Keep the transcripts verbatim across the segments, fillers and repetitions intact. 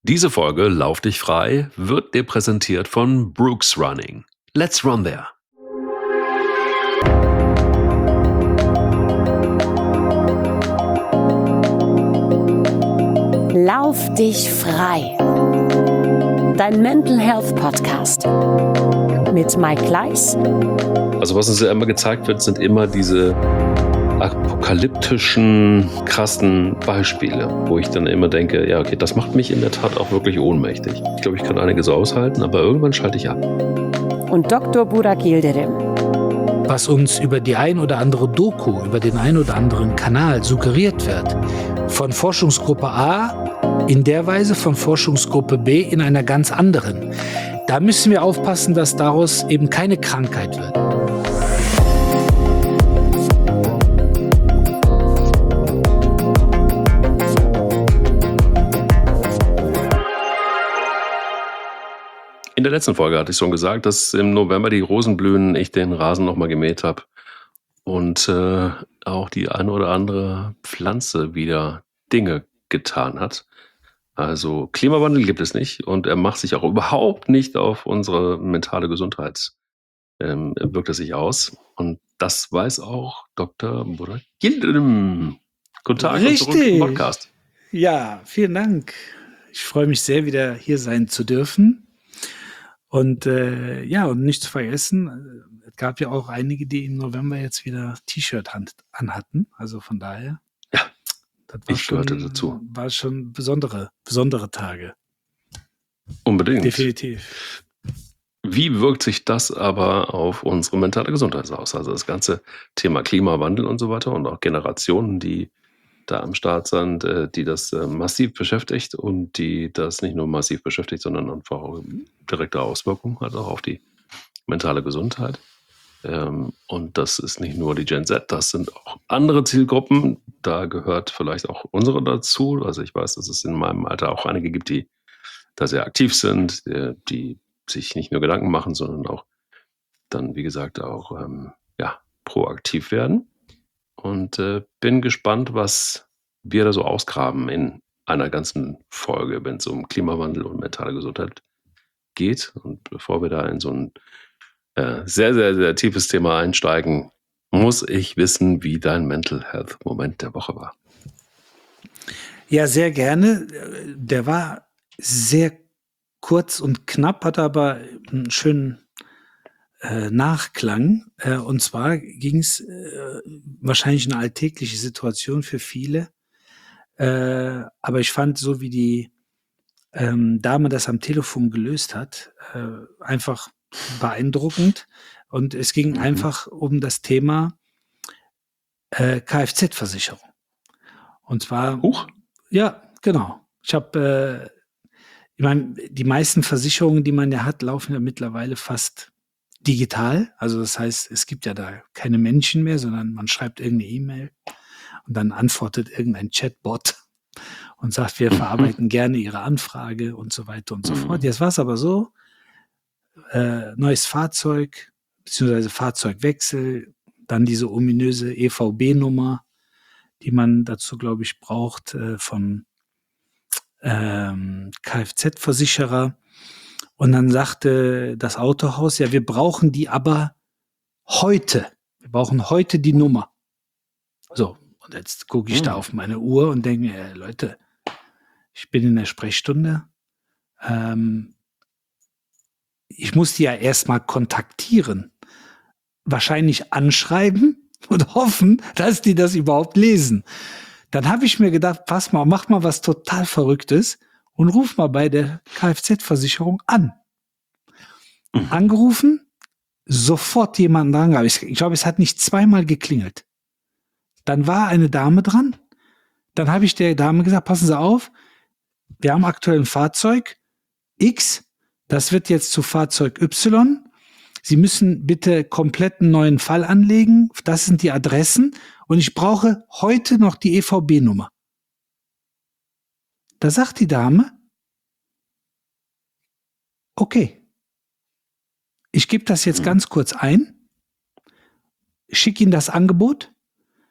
Diese Folge Lauf dich frei wird dir präsentiert von Brooks Running. Let's run there! Lauf dich frei. Dein Mental Health Podcast mit Mike Kleiss. Also was uns ja immer gezeigt wird, sind immer diese apokalyptischen, krassen Beispiele, wo ich dann immer denke, ja okay, das macht mich in der Tat auch wirklich ohnmächtig. Ich glaube, ich kann einiges aushalten, aber irgendwann schalte ich ab. Und Doktor Burak Yildirim. Was uns über die ein oder andere Doku, über den ein oder anderen Kanal suggeriert wird, von Forschungsgruppe A in der Weise, von Forschungsgruppe B in einer ganz anderen. Da müssen wir aufpassen, dass daraus eben keine Krankheit wird. In der letzten Folge hatte ich schon gesagt, dass im November die Rosen blühen, ich den Rasen nochmal gemäht habe und äh, auch die eine oder andere Pflanze wieder Dinge getan hat. Also Klimawandel gibt es nicht und er macht sich auch überhaupt nicht auf unsere mentale Gesundheit, ähm, wirkt er sich aus. Und das weiß auch Doktor Burak Yildirim. Guten Tag und zurück im Podcast. Ja, vielen Dank. Ich freue mich sehr, wieder hier sein zu dürfen. Und äh, ja, und nicht zu vergessen, es gab ja auch einige, die im November jetzt wieder T-Shirt anhatten. Also von daher, ja, das war ich schon, gehörte dazu. War schon besondere, besondere Tage. Unbedingt. Definitiv. Wie wirkt sich das aber auf unsere mentale Gesundheit aus? Also das ganze Thema Klimawandel und so weiter und auch Generationen, die da am Start sind, die das massiv beschäftigt und die das nicht nur massiv beschäftigt, sondern einfach auch direkte Auswirkungen hat auch auf die mentale Gesundheit. Und das ist nicht nur die Gen Z, das sind auch andere Zielgruppen. Da gehört vielleicht auch unsere dazu. Also ich weiß, dass es in meinem Alter auch einige gibt, die da sehr aktiv sind, die sich nicht nur Gedanken machen, sondern auch dann, wie gesagt, auch ähm, ja, proaktiv werden. Und äh, bin gespannt, was wir da so ausgraben in einer ganzen Folge, wenn es um Klimawandel und mentale Gesundheit geht. Und bevor wir da in so ein äh, sehr, sehr, sehr tiefes Thema einsteigen, muss ich wissen, wie dein Mental Health Moment der Woche war. Ja, sehr gerne. Der war sehr kurz und knapp, hat aber einen schönen äh, Nachklang. Äh, und zwar ging es äh, wahrscheinlich eine alltägliche Situation für viele. Äh, aber ich fand, so wie die ähm, Dame das am Telefon gelöst hat, äh, einfach beeindruckend. Und es ging mhm. einfach um das Thema äh, Kfz-Versicherung. Und zwar, Huch. Ja, genau. Ich habe, äh, ich meine, die meisten Versicherungen, die man ja hat, laufen ja mittlerweile fast digital. Also das heißt, es gibt ja da keine Menschen mehr, sondern man schreibt irgendeine E-Mail und dann antwortet irgendein Chatbot und sagt, wir verarbeiten gerne Ihre Anfrage und so weiter und so fort. Jetzt war es aber so, äh, neues Fahrzeug, beziehungsweise Fahrzeugwechsel, dann diese ominöse E V B-Nummer, die man dazu, glaube ich, braucht, äh, vom ähm, Kfz-Versicherer. Und dann sagte das Autohaus, ja, wir brauchen die aber heute. Wir brauchen heute die Nummer. So, und jetzt gucke ich mhm. da auf meine Uhr und denke, äh, Leute, ich bin in der Sprechstunde. Ähm, ich muss die ja erstmal kontaktieren. Wahrscheinlich anschreiben und hoffen, dass die das überhaupt lesen. Dann habe ich mir gedacht, pass mal, mach mal was total Verrücktes und ruf mal bei der Kfz-Versicherung an. Mhm. Angerufen, sofort jemanden dran. Ich, ich glaube, es hat nicht zweimal geklingelt. Dann war eine Dame dran. Dann habe ich der Dame gesagt, passen Sie auf, wir haben aktuell ein Fahrzeug X, das wird jetzt zu Fahrzeug Y. Sie müssen bitte komplett einen neuen Fall anlegen. Das sind die Adressen. Und ich brauche heute noch die E V B-Nummer. Da sagt die Dame, okay, ich gebe das jetzt ganz kurz ein, schicke Ihnen das Angebot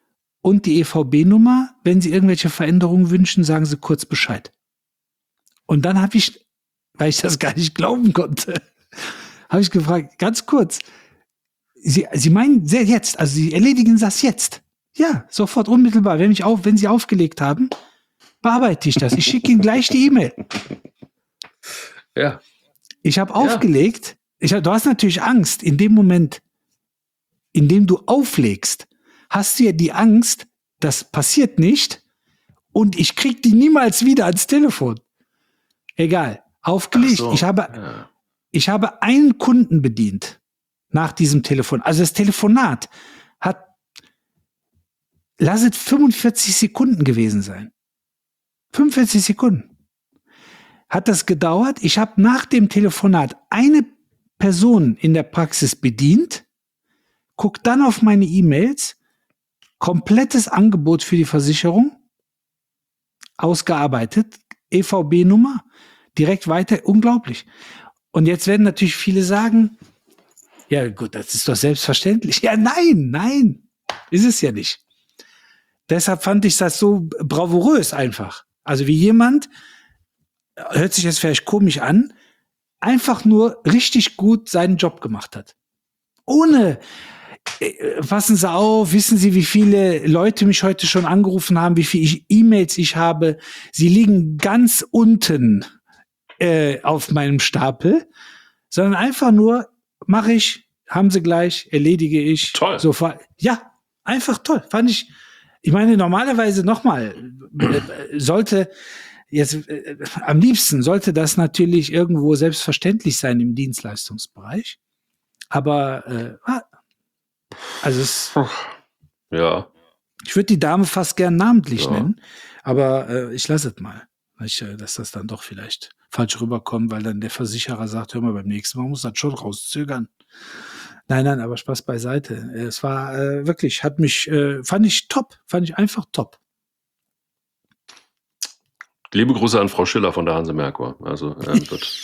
und die E V B-Nummer. Wenn Sie irgendwelche Veränderungen wünschen, sagen Sie kurz Bescheid. Und dann habe ich, weil ich das gar nicht glauben konnte, habe ich gefragt, ganz kurz, Sie, Sie meinen sehr jetzt, also Sie erledigen das jetzt? Ja, sofort, unmittelbar. Wenn, ich auf, wenn Sie aufgelegt haben, bearbeite ich das. Ich schicke Ihnen gleich die E-Mail. Ja. Ich habe Ja. aufgelegt. Ich hab, du hast natürlich Angst. In dem Moment, in dem du auflegst, hast du ja die Angst, das passiert nicht und ich krieg die niemals wieder ans Telefon. Egal. Aufgelegt. Ach so, Ich habe, ja. ich habe einen Kunden bedient nach diesem Telefon. Also das Telefonat hat, lass es fünfundvierzig Sekunden gewesen sein. fünfundvierzig Sekunden. Hat das gedauert? Ich habe nach dem Telefonat eine Person in der Praxis bedient, guck dann auf meine E-Mails, komplettes Angebot für die Versicherung, ausgearbeitet, E V B-Nummer, direkt weiter, unglaublich. Und jetzt werden natürlich viele sagen, ja gut, das ist doch selbstverständlich. Ja, nein, nein, ist es ja nicht. Deshalb fand ich das so bravourös einfach. Also wie jemand, hört sich jetzt vielleicht komisch an, einfach nur richtig gut seinen Job gemacht hat. Ohne, äh, passen Sie auf, wissen Sie, wie viele Leute mich heute schon angerufen haben, wie viele ich- E-Mails ich habe. Sie liegen ganz unten äh, auf meinem Stapel, sondern einfach nur, mache ich, haben Sie gleich, erledige ich. Toll. Sofort. Ja, einfach toll. Fand ich, ich meine, normalerweise nochmal, äh, sollte jetzt, äh, am liebsten sollte das natürlich irgendwo selbstverständlich sein im Dienstleistungsbereich. Aber, äh, ah, also es, Ja. ich würde die Dame fast gern namentlich Ja. nennen, aber äh, ich lasse es mal. Weil ich, äh, dass das dann doch vielleicht falsch rüberkommt, weil dann der Versicherer sagt, hör mal, beim nächsten Mal muss das schon rauszögern. Nein, nein, aber Spaß beiseite. Es war äh, wirklich, hat mich, äh, fand ich top, fand ich einfach top. Liebe Grüße an Frau Schiller von der Hanse Merkur. Also ähm, wird,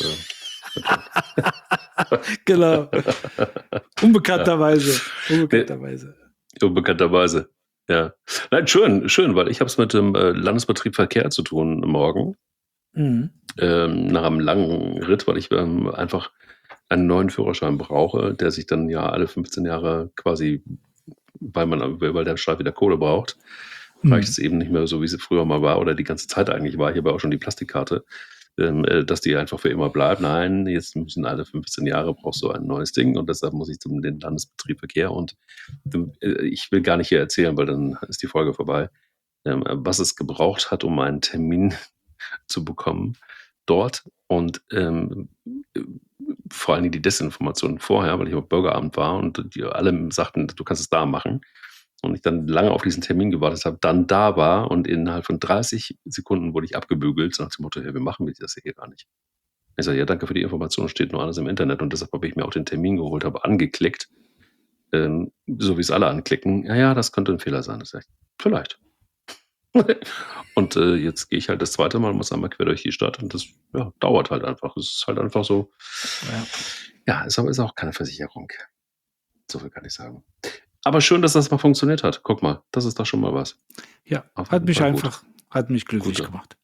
äh, Genau. Unbekannterweise. Unbekannterweise. unbekannterweise. Ja. Nein, schön, schön, weil ich habe es mit dem äh, Landesbetrieb Verkehr zu tun morgen. Mhm. Ähm, nach einem langen Ritt, weil ich ähm, einfach einen neuen Führerschein brauche, der sich dann ja alle fünfzehn Jahre quasi, weil man, weil der Staat wieder Kohle braucht, Mhm. reicht es eben nicht mehr so, wie es früher mal war oder die ganze Zeit eigentlich war. Ich habe ja auch schon die Plastikkarte, ähm, äh, dass die einfach für immer bleibt. Nein, jetzt müssen alle fünfzehn Jahre brauchst du ein neues Ding und deshalb muss ich zum den Landesbetrieb Verkehr und ähm, äh, ich will gar nicht hier erzählen, weil dann ist die Folge vorbei, ähm, was es gebraucht hat, um einen Termin zu bekommen dort und ähm, äh, vor allen Dingen die Desinformation vorher, weil ich auf Bürgeramt war und die alle sagten, du kannst es da machen. Und ich dann lange auf diesen Termin gewartet habe, dann da war und innerhalb von dreißig Sekunden wurde ich abgebügelt, nach dem Motto, ja, wir machen das hier gar nicht. Ich sage, ja, danke für die Information, steht nur alles im Internet und deshalb habe ich mir auch den Termin geholt, habe angeklickt, ähm, so wie es alle anklicken. Ja, ja, das könnte ein Fehler sein. Das sage ich, vielleicht. Und äh, jetzt gehe ich halt das zweite Mal, muss einmal quer durch die Stadt und das ja, dauert halt einfach. Es ist halt einfach so, Ja. ja, ist aber ist auch keine Versicherung. So viel kann ich sagen. Aber schön, dass das mal funktioniert hat. Guck mal, das ist doch schon mal was. Ja, Auf hat jeden mich Fall gut. einfach, hat mich glücklich Gute. gemacht.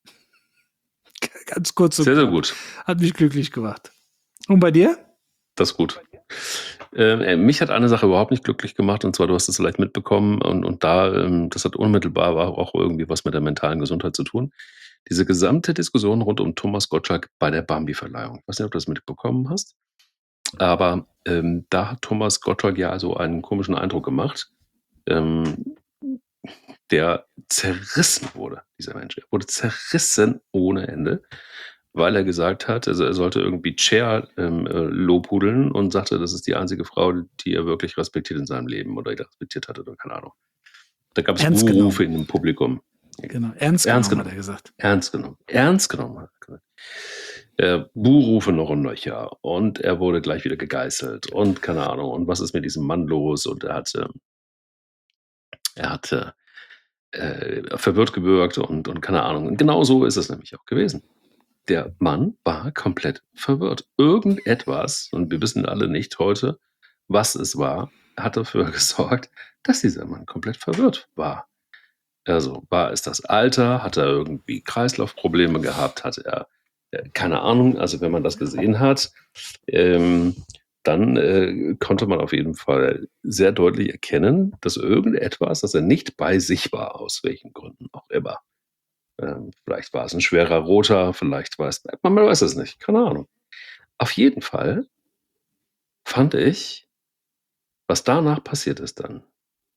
Ganz kurz und Sehr, sehr knapp. gut. Hat mich glücklich gemacht. Und bei dir? Das ist gut. Ähm, äh, mich hat eine Sache überhaupt nicht glücklich gemacht, und zwar, du hast es vielleicht mitbekommen, und, und da, ähm, das hat unmittelbar war auch irgendwie was mit der mentalen Gesundheit zu tun. Diese gesamte Diskussion rund um Thomas Gottschalk bei der Bambi-Verleihung. Ich weiß nicht, ob du das mitbekommen hast, aber ähm, da hat Thomas Gottschalk ja so einen komischen Eindruck gemacht, ähm, der zerrissen wurde, dieser Mensch. Er wurde zerrissen ohne Ende, weil er gesagt hat, also er sollte irgendwie Cher ähm, äh, lobhudeln und sagte, das ist die einzige Frau, die er wirklich respektiert in seinem Leben oder er respektiert hatte oder keine Ahnung. Da gab es Ernst Buhrufe genommen. in dem Publikum. Genau, ernst, Ernst genommen, hat genommen. er gesagt. Ernst genommen. Ernst genommen. hat er gesagt. Äh, Buhrufe noch und nöcher. Und er wurde gleich wieder gegeißelt. Und keine Ahnung. Und was ist mit diesem Mann los? Und er hat, äh, er hat äh, äh, verwirrt gewirkt und, und keine Ahnung. Und genau so ist es nämlich auch gewesen. Der Mann war komplett verwirrt. Irgendetwas, und wir wissen alle nicht heute, was es war, hat dafür gesorgt, dass dieser Mann komplett verwirrt war. Also war es das Alter, hat er irgendwie Kreislaufprobleme gehabt, hat er äh, keine Ahnung, also wenn man das gesehen hat, ähm, dann äh, konnte man auf jeden Fall sehr deutlich erkennen, dass irgendetwas, dass er nicht bei sich war, aus welchen Gründen auch immer. Ähm, vielleicht war es ein schwerer Roter, vielleicht war es, man weiß es nicht, keine Ahnung. Auf jeden Fall fand ich, was danach passiert ist dann,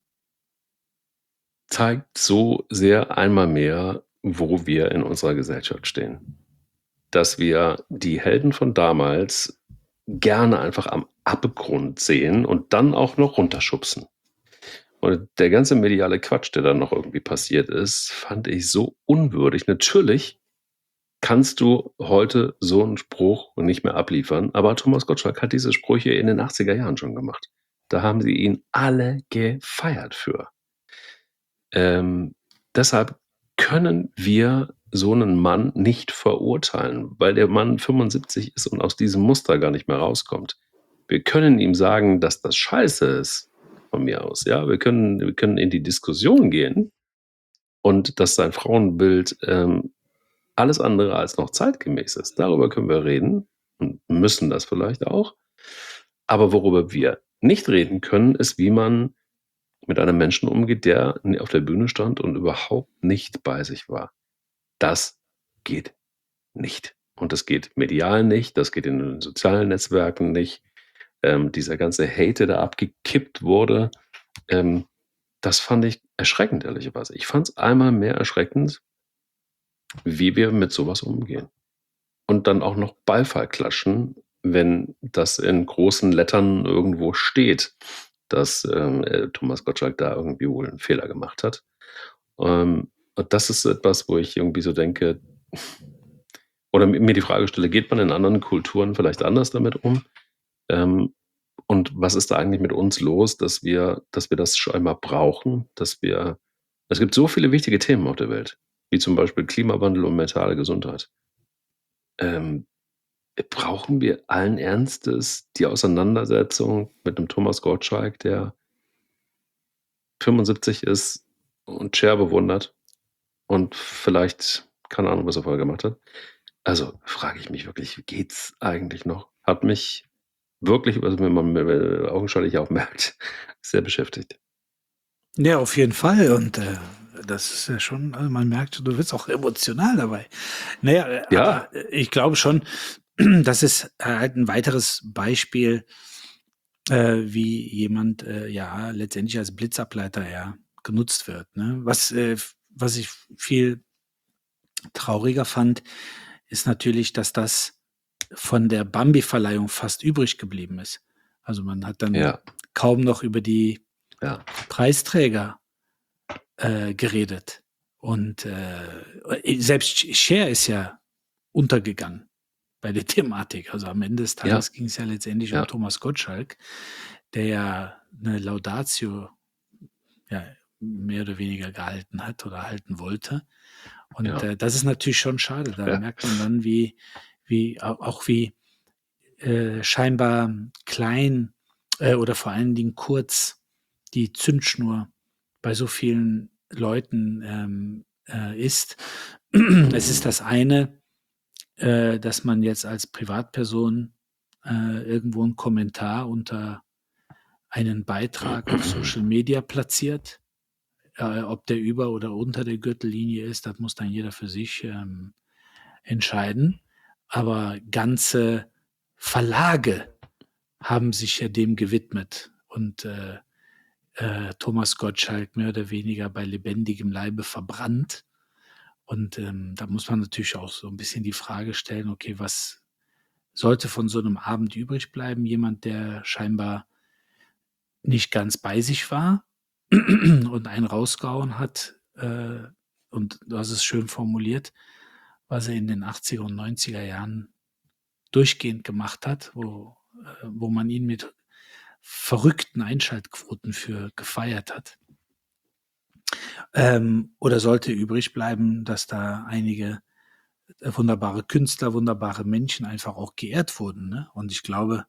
zeigt so sehr einmal mehr, wo wir in unserer Gesellschaft stehen. Dass wir die Helden von damals gerne einfach am Abgrund sehen und dann auch noch runterschubsen. Und der ganze mediale Quatsch, der dann noch irgendwie passiert ist, fand ich so unwürdig. Natürlich kannst du heute so einen Spruch nicht mehr abliefern, aber Thomas Gottschalk hat diese Sprüche in den achtziger Jahren schon gemacht. Da haben sie ihn alle gefeiert für. Ähm, deshalb können wir so einen Mann nicht verurteilen, weil der Mann fünfundsiebzig ist und aus diesem Muster gar nicht mehr rauskommt. Wir können ihm sagen, dass das scheiße ist, von mir aus. Ja, wir können, wir können in die Diskussion gehen und dass sein Frauenbild ähm, alles andere als noch zeitgemäß ist. Darüber können wir reden und müssen das vielleicht auch. Aber worüber wir nicht reden können, ist, wie man mit einem Menschen umgeht, der auf der Bühne stand und überhaupt nicht bei sich war. Das geht nicht. Und das geht medial nicht, das geht in den sozialen Netzwerken nicht. Ähm, dieser ganze Hate, der da abgekippt wurde, ähm, das fand ich erschreckend, ehrlicherweise. Ich fand es einmal mehr erschreckend, wie wir mit sowas umgehen. Und dann auch noch Beifall klatschen, wenn das in großen Lettern irgendwo steht, dass ähm, äh, Thomas Gottschalk da irgendwie wohl einen Fehler gemacht hat. Ähm, und das ist etwas, wo ich irgendwie so denke, oder mir die Frage stelle, geht man in anderen Kulturen vielleicht anders damit um? Ähm, und was ist da eigentlich mit uns los, dass wir, dass wir das scheinbar brauchen, dass wir, es gibt so viele wichtige Themen auf der Welt, wie zum Beispiel Klimawandel und mentale Gesundheit. Ähm, brauchen wir allen Ernstes die Auseinandersetzung mit einem Thomas Gottschalk, der fünfundsiebzig ist und Cher bewundert und vielleicht, keine Ahnung, was er vorher gemacht hat. Also frage ich mich wirklich, geht's eigentlich noch? Hat mich wirklich, also wenn man mir augenscheinlich auch merkt, sehr beschäftigt. Ja, auf jeden Fall. Und äh, das ist ja schon, also man merkt, du wirst auch emotional dabei. Naja, äh, Ja. aber äh, ich glaube schon, das ist halt ein weiteres Beispiel, äh, wie jemand äh, ja letztendlich als Blitzableiter ja genutzt wird. Ne? Was, äh, f- was ich viel trauriger fand, ist natürlich, dass das von der Bambi-Verleihung fast übrig geblieben ist. Also man hat dann Ja, kaum noch über die ja, Preisträger äh, geredet. Und äh, selbst Cher ist ja untergegangen bei der Thematik. Also am Ende des ja, Tages ging es ja letztendlich um ja, Thomas Gottschalk, der ja eine Laudatio ja, mehr oder weniger gehalten hat oder halten wollte. Und ja, äh, das ist natürlich schon schade. Da ja, merkt man dann, wie, wie au- auch wie äh, scheinbar klein äh, oder vor allen Dingen kurz die Zündschnur bei so vielen Leuten ähm, äh, ist. Es ist das eine, äh, dass man jetzt als Privatperson äh, irgendwo einen Kommentar unter einen Beitrag auf Social Media platziert. Äh, ob der über oder unter der Gürtellinie ist, das muss dann jeder für sich ähm, entscheiden. Aber ganze Verlage haben sich ja dem gewidmet und äh, äh, Thomas Gottschalk mehr oder weniger bei lebendigem Leibe verbrannt. Und ähm, da muss man natürlich auch so ein bisschen die Frage stellen, okay, was sollte von so einem Abend übrig bleiben? Jemand, der scheinbar nicht ganz bei sich war und einen rausgehauen hat, äh, und du hast es schön formuliert, was er in den achtziger und neunziger Jahren durchgehend gemacht hat, wo, äh, wo man ihn mit verrückten Einschaltquoten für gefeiert hat. Ähm, oder sollte übrig bleiben, dass da einige äh, wunderbare Künstler, wunderbare Menschen einfach auch geehrt wurden. Ne? Und ich glaube,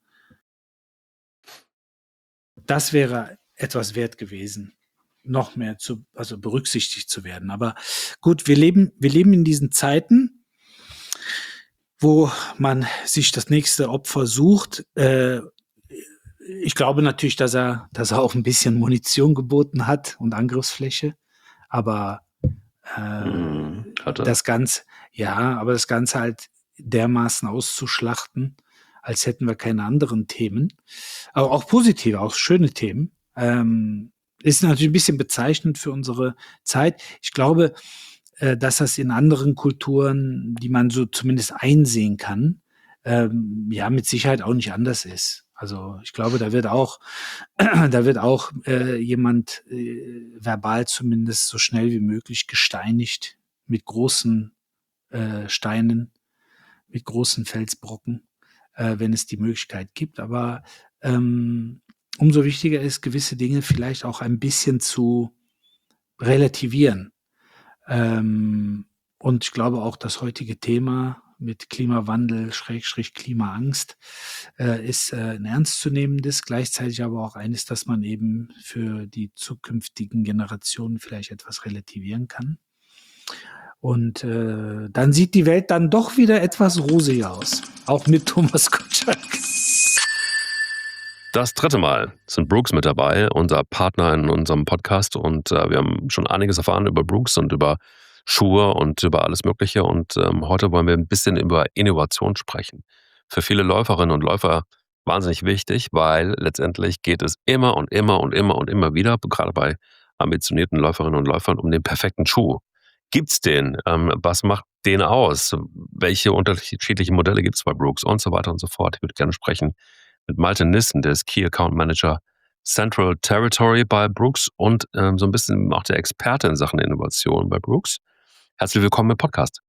das wäre etwas wert gewesen, noch mehr zu, also berücksichtigt zu werden. Aber gut, wir leben, wir leben in diesen Zeiten. wo man sich das nächste Opfer sucht. Äh, ich glaube natürlich, dass er, dass er auch ein bisschen Munition geboten hat und Angriffsfläche, aber äh, Mhm. Hat er. das Ganze, ja, aber das Ganze halt dermaßen auszuschlachten, als hätten wir keine anderen Themen, aber auch positive, auch schöne Themen, ähm, ist natürlich ein bisschen bezeichnend für unsere Zeit. Ich glaube, äh, dass das in anderen Kulturen, die man so zumindest einsehen kann, ähm, ja, mit Sicherheit auch nicht anders ist. Also ich glaube, da wird auch, da wird auch äh, jemand äh, verbal zumindest so schnell wie möglich gesteinigt mit großen äh, Steinen, mit großen Felsbrocken, äh, wenn es die Möglichkeit gibt. Aber ähm, umso wichtiger ist, gewisse Dinge vielleicht auch ein bisschen zu relativieren. Ähm, und ich glaube auch, das heutige Thema mit Klimawandel, Schrägstrich Klimaangst, äh, ist äh, ein ernstzunehmendes, gleichzeitig aber auch eines, das man eben für die zukünftigen Generationen vielleicht etwas relativieren kann. Und äh, dann sieht die Welt dann doch wieder etwas rosiger aus. Auch mit Thomas Gottschalk. Das dritte Mal sind Brooks mit dabei, unser Partner in unserem Podcast. Und äh, wir haben schon einiges erfahren über Brooks und über Schuhe und über alles Mögliche. Und ähm, heute wollen wir ein bisschen über Innovation sprechen. Für viele Läuferinnen und Läufer wahnsinnig wichtig, weil letztendlich geht es immer und immer und immer und immer wieder, gerade bei ambitionierten Läuferinnen und Läufern, um den perfekten Schuh. Gibt's den? Ähm, was macht den aus? Welche unterschiedlichen Modelle gibt's bei Brooks und so weiter und so fort? Ich würde gerne sprechen mit Malte Nissen, der ist Key Account Manager Central Territory bei Brooks und ähm, so ein bisschen auch der Experte in Sachen Innovation bei Brooks. Herzlich willkommen im Podcast.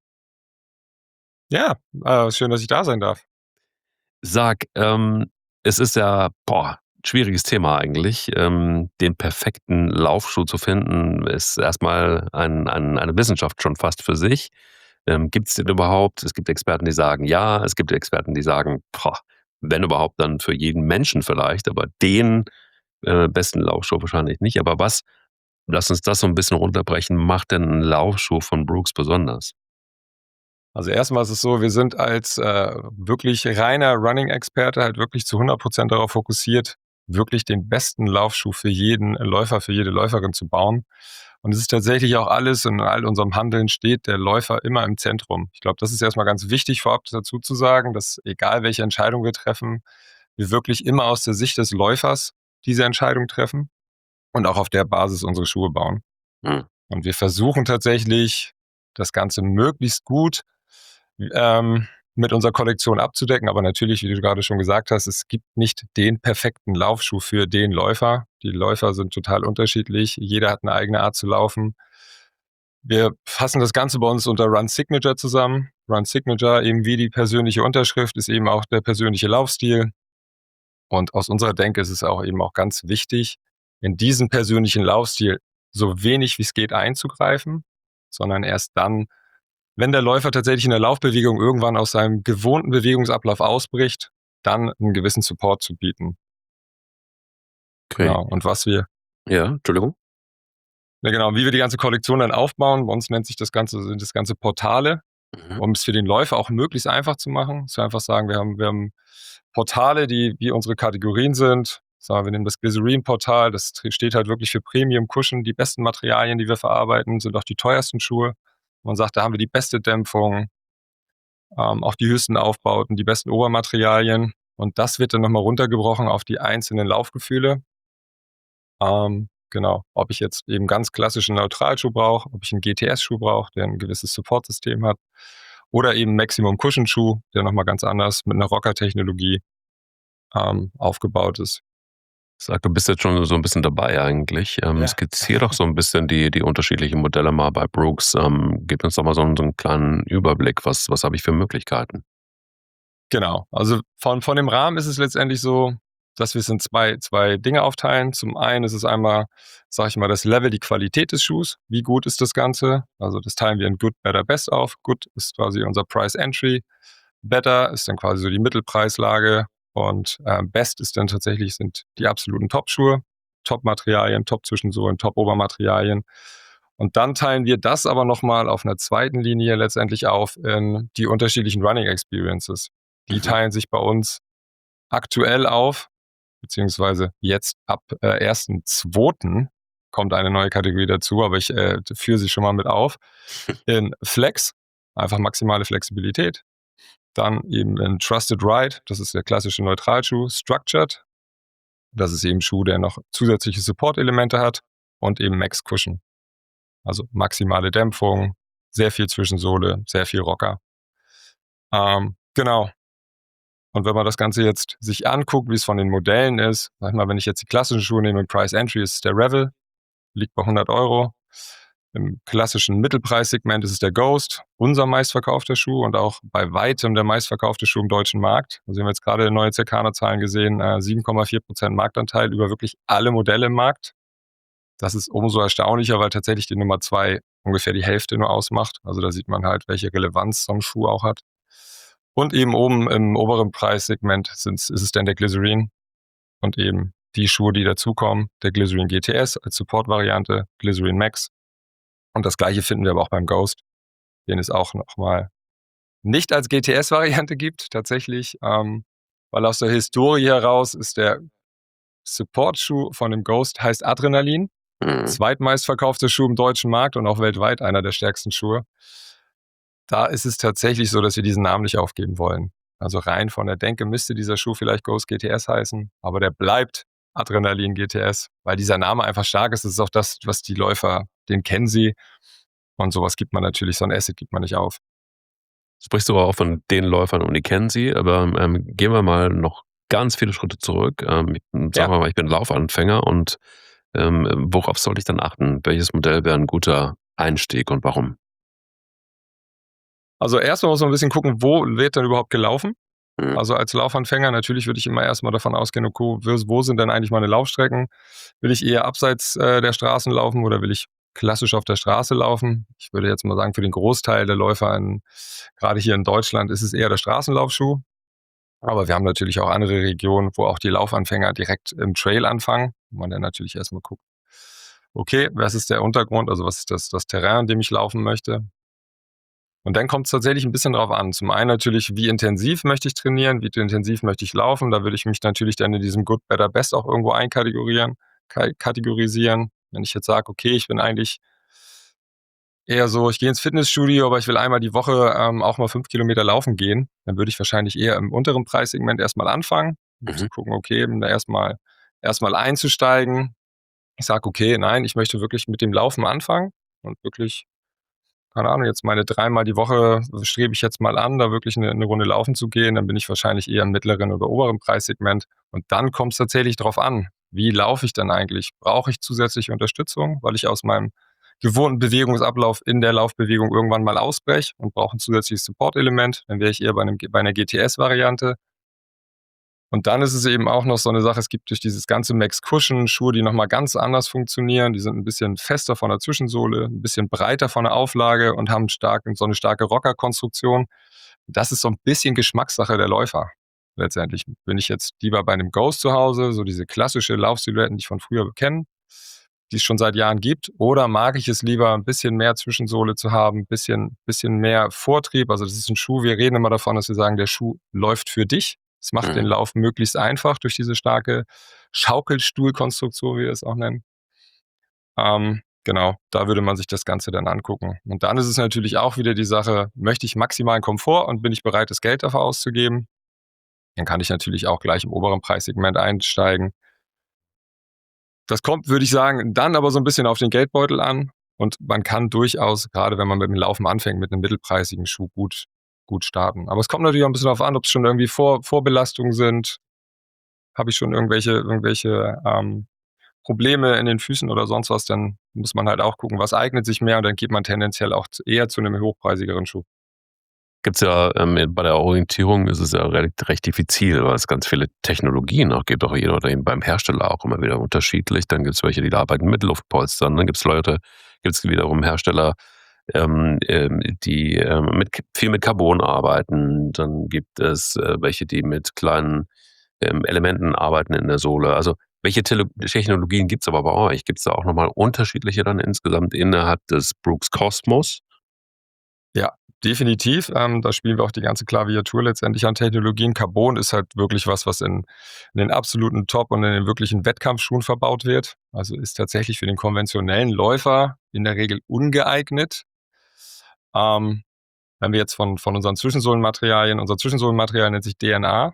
Ja, äh, schön, dass ich da sein darf. Sag, ähm, es ist ja, boah, schwieriges Thema eigentlich. Ähm, den perfekten Laufschuh zu finden, ist erstmal ein, ein, eine Wissenschaft schon fast für sich. Ähm, gibt es den überhaupt? Es gibt Experten, die sagen ja, es gibt Experten, die sagen, boah, wenn überhaupt, dann für jeden Menschen vielleicht, aber den äh, besten Laufschuh wahrscheinlich nicht. Aber was, lass uns das so ein bisschen runterbrechen, macht denn ein Laufschuh von Brooks besonders? Also erstmal ist es so, wir sind als äh, wirklich reiner Running-Experte halt wirklich zu hundert Prozent darauf fokussiert, wirklich den besten Laufschuh für jeden Läufer, für jede Läuferin zu bauen. Und es ist tatsächlich auch alles, in all unserem Handeln steht der Läufer immer im Zentrum. Ich glaube, das ist erstmal ganz wichtig vorab dazu zu sagen, dass egal welche Entscheidung wir treffen, wir wirklich immer aus der Sicht des Läufers diese Entscheidung treffen und auch auf der Basis unsere Schuhe bauen. Hm. Und wir versuchen tatsächlich, das Ganze möglichst gut ähm, mit unserer Kollektion abzudecken. Aber natürlich, wie du gerade schon gesagt hast, es gibt nicht den perfekten Laufschuh für den Läufer. Die Läufer sind total unterschiedlich. Jeder hat eine eigene Art zu laufen. Wir fassen das Ganze bei uns unter Run Signature zusammen. Run Signature, eben wie die persönliche Unterschrift, ist eben auch der persönliche Laufstil. Und aus unserer Denke ist es auch eben auch ganz wichtig, in diesen persönlichen Laufstil so wenig wie es geht einzugreifen, sondern erst dann, wenn der Läufer tatsächlich in der Laufbewegung irgendwann aus seinem gewohnten Bewegungsablauf ausbricht, dann einen gewissen Support zu bieten. Okay. Genau. Und was wir, Ja, Entschuldigung. ja genau, wie wir die ganze Kollektion dann aufbauen, bei uns nennt sich das Ganze, sind das Ganze Portale, Mhm. um es für den Läufer auch möglichst einfach zu machen. Dass wir einfach sagen, wir haben, wir haben Portale, die wie unsere Kategorien sind. Sagen wir, wir nehmen das Glycerin-Portal, das steht halt wirklich für Premium Cushion. Die besten Materialien, die wir verarbeiten, sind auch die teuersten Schuhe. Man sagt, da haben wir die beste Dämpfung, ähm, auch die höchsten Aufbauten, die besten Obermaterialien. Und das wird dann nochmal runtergebrochen auf die einzelnen Laufgefühle. Ähm, genau, ob ich jetzt eben ganz klassischen Neutralschuh brauche, ob ich einen G T S-Schuh brauche, der ein gewisses Supportsystem hat, oder eben Maximum Cushion Schuh, der nochmal ganz anders mit einer Rocker-Technologie ähm, aufgebaut ist. Sag, du bist jetzt schon so ein bisschen dabei eigentlich. Ähm, Ja. skizzier doch so ein bisschen die, die unterschiedlichen Modelle mal bei Brooks. Ähm, gib uns doch mal so einen, so einen kleinen Überblick. Was, was habe ich für Möglichkeiten? Genau, also von, von dem Rahmen ist es letztendlich so, dass wir es in zwei, zwei Dinge aufteilen. Zum einen ist es einmal, sage ich mal, das Level, die Qualität des Schuhs. Wie gut ist das Ganze? Also das teilen wir in Good, Better, Best auf. Good ist quasi unser Price Entry. Better ist dann quasi so die Mittelpreislage. Und ähm, Best ist dann tatsächlich sind die absoluten Top-Schuhe. Top-Materialien, Top-Zwischensohlen, Top-Obermaterialien. Und dann teilen wir das aber nochmal auf einer zweiten Linie letztendlich auf in die unterschiedlichen Running Experiences. Die Mhm. teilen sich bei uns aktuell auf, beziehungsweise jetzt ab äh, ersten zweiten kommt eine neue Kategorie dazu, aber ich äh, führe sie schon mal mit auf. In Flex, einfach maximale Flexibilität. Dann eben in Trusted Ride, das ist der klassische Neutralschuh. Structured, das ist eben ein Schuh, der noch zusätzliche Support-Elemente hat. Und eben Max Cushion. Also maximale Dämpfung, sehr viel Zwischensohle, sehr viel Rocker. Ähm, genau. Und wenn man das Ganze jetzt sich anguckt, wie es von den Modellen ist, sag ich mal, wenn ich jetzt die klassischen Schuhe nehme, Price Entry ist der Revel, liegt bei hundert Euro. Im klassischen Mittelpreissegment ist es der Ghost, unser meistverkaufter Schuh und auch bei weitem der meistverkaufte Schuh im deutschen Markt. Also wir haben jetzt gerade neue Circana-Zahlen gesehen, äh, sieben Komma vier Prozent Marktanteil über wirklich alle Modelle im Markt. Das ist umso erstaunlicher, weil tatsächlich die Nummer zwei ungefähr die Hälfte nur ausmacht. Also da sieht man halt, welche Relevanz so ein Schuh auch hat. Und eben oben im oberen Preissegment ist es dann der Glycerin und eben die Schuhe, die dazukommen, der Glycerin G T S als Support-Variante, Glycerin Max. Und das gleiche finden wir aber auch beim Ghost, den es auch nochmal nicht als G T S-Variante gibt, tatsächlich, ähm, weil aus der Historie heraus ist der Support-Schuh von dem Ghost heißt Adrenalin. Mhm. Zweitmeistverkaufter Schuh im deutschen Markt und auch weltweit einer der stärksten Schuhe. Da ist es tatsächlich so, dass wir diesen Namen nicht aufgeben wollen. Also rein von der Denke müsste dieser Schuh vielleicht Ghost G T S heißen, aber der bleibt Adrenalin G T S, weil dieser Name einfach stark ist. Das ist auch das, was die Läufer, den kennen sie. Und sowas gibt man natürlich, so ein Asset gibt man nicht auf. Sprichst du aber auch von den Läufern und die kennen sie, aber ähm, gehen wir mal noch ganz viele Schritte zurück. Ähm, sagen Ja. wir mal, ich bin Laufanfänger und ähm, worauf sollte ich dann achten? Welches Modell wäre ein guter Einstieg und warum? Also erstmal muss man ein bisschen gucken, wo wird denn überhaupt gelaufen? Mhm. Also als Laufanfänger natürlich würde ich immer erstmal davon ausgehen, okay, wo sind denn eigentlich meine Laufstrecken? Will ich eher abseits äh, der Straßen laufen oder will ich klassisch auf der Straße laufen? Ich würde jetzt mal sagen, für den Großteil der Läufer, in, gerade hier in Deutschland, ist es eher der Straßenlaufschuh. Aber wir haben natürlich auch andere Regionen, wo auch die Laufanfänger direkt im Trail anfangen, wo man dann natürlich erstmal guckt, okay, was ist der Untergrund, also was ist das, das Terrain, in dem ich laufen möchte? Und dann kommt es tatsächlich ein bisschen drauf an. Zum einen natürlich, wie intensiv möchte ich trainieren, wie intensiv möchte ich laufen. Da würde ich mich natürlich dann in diesem Good, Better, Best auch irgendwo einkategorisieren. Kategorisieren. Wenn ich jetzt sage, okay, ich bin eigentlich eher so, ich gehe ins Fitnessstudio, aber ich will einmal die Woche ähm, auch mal fünf Kilometer laufen gehen, dann würde ich wahrscheinlich eher im unteren Preissegment erstmal anfangen, um Mhm. zu gucken, okay, da erstmal erstmal einzusteigen. Ich sage, okay, nein, ich möchte wirklich mit dem Laufen anfangen und wirklich, keine Ahnung, jetzt meine dreimal die Woche strebe ich jetzt mal an, da wirklich eine, eine Runde laufen zu gehen, dann bin ich wahrscheinlich eher im mittleren oder oberen Preissegment. Und dann kommt es tatsächlich darauf an, wie laufe ich denn eigentlich? Brauche ich zusätzliche Unterstützung, weil ich aus meinem gewohnten Bewegungsablauf in der Laufbewegung irgendwann mal ausbreche und brauche ein zusätzliches Support-Element? Dann wäre ich eher bei, einem, bei einer G T S-Variante. Und dann ist es eben auch noch so eine Sache, es gibt durch dieses ganze Max Cushion Schuhe, die nochmal ganz anders funktionieren. Die sind ein bisschen fester von der Zwischensohle, ein bisschen breiter von der Auflage und haben stark, so eine starke Rocker-Konstruktion. Das ist so ein bisschen Geschmackssache der Läufer. Letztendlich bin ich jetzt lieber bei einem Ghost zu Hause, so diese klassische Laufsilhouetten, die ich von früher kenne, die es schon seit Jahren gibt. Oder mag ich es lieber, ein bisschen mehr Zwischensohle zu haben, ein bisschen, bisschen mehr Vortrieb. Also das ist ein Schuh, wir reden immer davon, dass wir sagen, der Schuh läuft für dich. Es macht Mhm. den Lauf möglichst einfach durch diese starke Schaukelstuhlkonstruktion, wie wir es auch nennen. Ähm, genau, da würde man sich das Ganze dann angucken. Und dann ist es natürlich auch wieder die Sache, möchte ich maximalen Komfort und bin ich bereit, das Geld dafür auszugeben? Dann kann ich natürlich auch gleich im oberen Preissegment einsteigen. Das kommt, würde ich sagen, dann aber so ein bisschen auf den Geldbeutel an. Und man kann durchaus, gerade wenn man mit dem Laufen anfängt, mit einem mittelpreisigen Schuh gut, gut starten. Aber es kommt natürlich auch ein bisschen darauf an, ob es schon irgendwie Vor, Vorbelastungen sind. Habe ich schon irgendwelche, irgendwelche ähm, Probleme in den Füßen oder sonst was, dann muss man halt auch gucken, was eignet sich mehr und dann geht man tendenziell auch eher zu einem hochpreisigeren Schuh. Gibt's ja ähm, bei der Orientierung ist es ja recht, recht diffizil, weil es ganz viele Technologien auch gibt, auch jeder oder eben beim Hersteller auch immer wieder unterschiedlich. Dann gibt's welche, die da arbeiten mit Luftpolstern, dann gibt's Leute, gibt's wiederum Hersteller, ähm, ähm, die ähm, mit, viel mit Carbon arbeiten. Dann gibt es äh, welche, die mit kleinen ähm, Elementen arbeiten in der Sohle. Also Welche Tele Technologien gibt's aber bei euch? Gibt's da auch noch mal unterschiedliche dann insgesamt innerhalb des Brooks Kosmos? Ja, definitiv. Ähm, da spielen wir auch die ganze Klaviatur letztendlich an Technologien. Carbon ist halt wirklich was, was in in den absoluten Top und in den wirklichen Wettkampfschuhen verbaut wird. Also, ist tatsächlich für den konventionellen Läufer in der Regel ungeeignet. Ähm, wenn wir jetzt von von unseren Zwischensohlenmaterialien unser Zwischensohlenmaterial nennt sich D N A.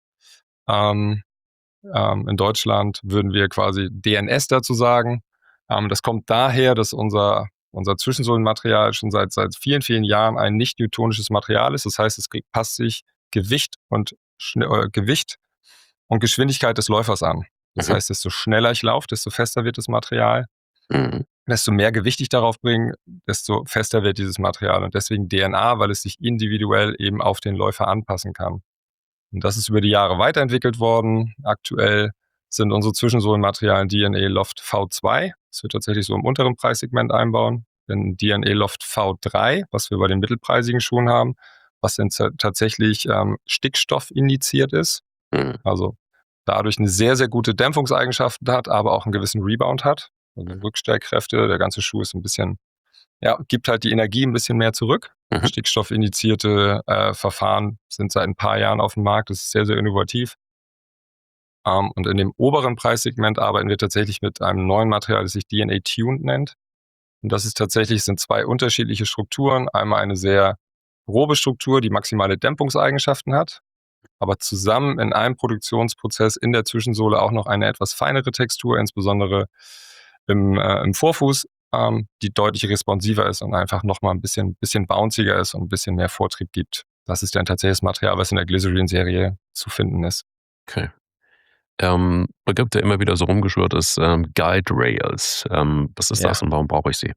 Ähm, ähm, in Deutschland würden wir quasi D N S dazu sagen. Ähm, das kommt daher, dass unser unser Zwischensohlenmaterial schon seit seit vielen, vielen Jahren ein nicht newtonisches Material ist. Das heißt, es ge passt sich Gewicht und schn äh, Gewicht und Geschwindigkeit des Läufers an. Das Mhm. heißt, desto schneller ich laufe, desto fester wird das Material. Mhm. Desto mehr Gewicht ich darauf bringe, desto fester wird dieses Material und deswegen D N A, weil es sich individuell eben auf den Läufer anpassen kann. Und das ist über die Jahre weiterentwickelt worden. Aktuell sind unsere Zwischensohlenmaterialien D N A Loft V zwei. Das wird tatsächlich so im unteren Preissegment einbauen. Dann D N A Loft V drei, was wir bei den mittelpreisigen Schuhen haben, was dann z tatsächlich ähm, Stickstoff injiziert ist. Mhm. Also dadurch eine sehr, sehr gute Dämpfungseigenschaften hat, aber auch einen gewissen Rebound hat. Also Rückstellkräfte, der ganze Schuh ist ein bisschen, ja, gibt halt die Energie ein bisschen mehr zurück. Mhm. Stickstoffinjizierte äh, Verfahren sind seit ein paar Jahren auf dem Markt. Das ist sehr, sehr innovativ. Ähm, und in dem oberen Preissegment arbeiten wir tatsächlich mit einem neuen Material, das sich D N A Tuned nennt. Und das ist tatsächlich, sind zwei unterschiedliche Strukturen. Einmal eine sehr grobe Struktur, die maximale Dämpfungseigenschaften hat, aber zusammen in einem Produktionsprozess in der Zwischensohle auch noch eine etwas feinere Textur, insbesondere im, äh, im Vorfuß, ähm, die deutlich responsiver ist und einfach nochmal ein bisschen, bisschen bounciger ist und ein bisschen mehr Vortrieb gibt. Das ist dann tatsächlich das Material, was in der Glycerin-Serie zu finden ist. Okay. Ähm, Begriff, der immer wieder so rumgeschwirrt ist, ähm, Guide Rails. Ähm, was ist Ja. das und warum brauche ich sie?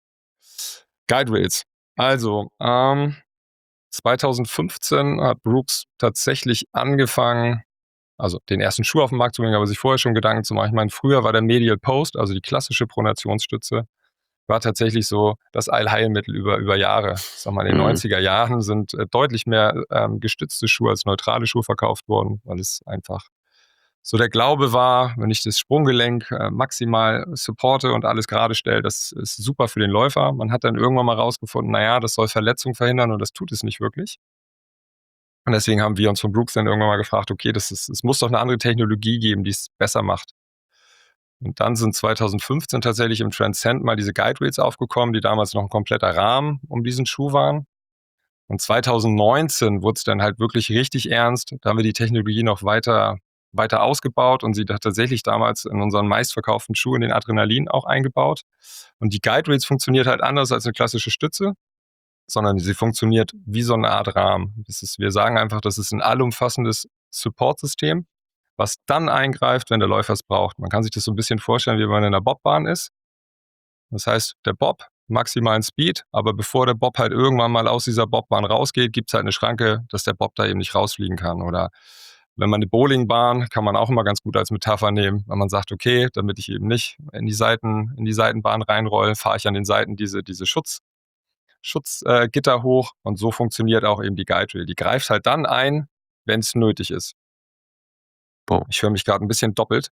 Guide Rails. Also, ähm, zweitausendfünfzehn hat Brooks tatsächlich angefangen, also den ersten Schuh auf den Markt zu bringen, aber sich vorher schon Gedanken zu machen. Ich meine, früher war der Medial Post, also die klassische Pronationsstütze, war tatsächlich so das Allheilmittel über, über Jahre. Ich sag mal, in den Mhm. neunziger Jahren sind äh, deutlich mehr ähm, gestützte Schuhe als neutrale Schuhe verkauft worden, weil es einfach so der Glaube war, wenn ich das Sprunggelenk äh, maximal supporte und alles gerade stelle, das ist super für den Läufer. Man hat dann irgendwann mal rausgefunden, naja, das soll Verletzungen verhindern und das tut es nicht wirklich. Und deswegen haben wir uns von Brooks dann irgendwann mal gefragt, okay, das ist, es muss doch eine andere Technologie geben, die es besser macht. Und dann sind zweitausendfünfzehn tatsächlich im Transcend mal diese Guide Rails aufgekommen, die damals noch ein kompletter Rahmen um diesen Schuh waren. Und zweitausendneunzehn wurde es dann halt wirklich richtig ernst. Da haben wir die Technologie noch weiter, weiter ausgebaut und sie hat tatsächlich damals in unseren meistverkauften Schuh in den Adrenalin auch eingebaut. Und die Guide Rails funktioniert halt anders als eine klassische Stütze, sondern sie funktioniert wie so eine Art Rahmen. Das ist, wir sagen einfach, das ist ein allumfassendes Support-System, was dann eingreift, wenn der Läufer es braucht. Man kann sich das so ein bisschen vorstellen, wie wenn man in einer Bobbahn ist. Das heißt, der Bob, maximalen Speed, aber bevor der Bob halt irgendwann mal aus dieser Bobbahn rausgeht, gibt es halt eine Schranke, dass der Bob da eben nicht rausfliegen kann. Oder wenn man eine Bowlingbahn, kann man auch immer ganz gut als Metapher nehmen, wenn man sagt, okay, damit ich eben nicht in die Seiten, in die Seitenbahn reinrolle, fahre ich an den Seiten diese, diese Schutz, Schutzgitter äh, Gitter hoch und so funktioniert auch eben die Guide Rail. Die greift halt dann ein, wenn es nötig ist. Wow. Ich höre mich gerade ein bisschen doppelt.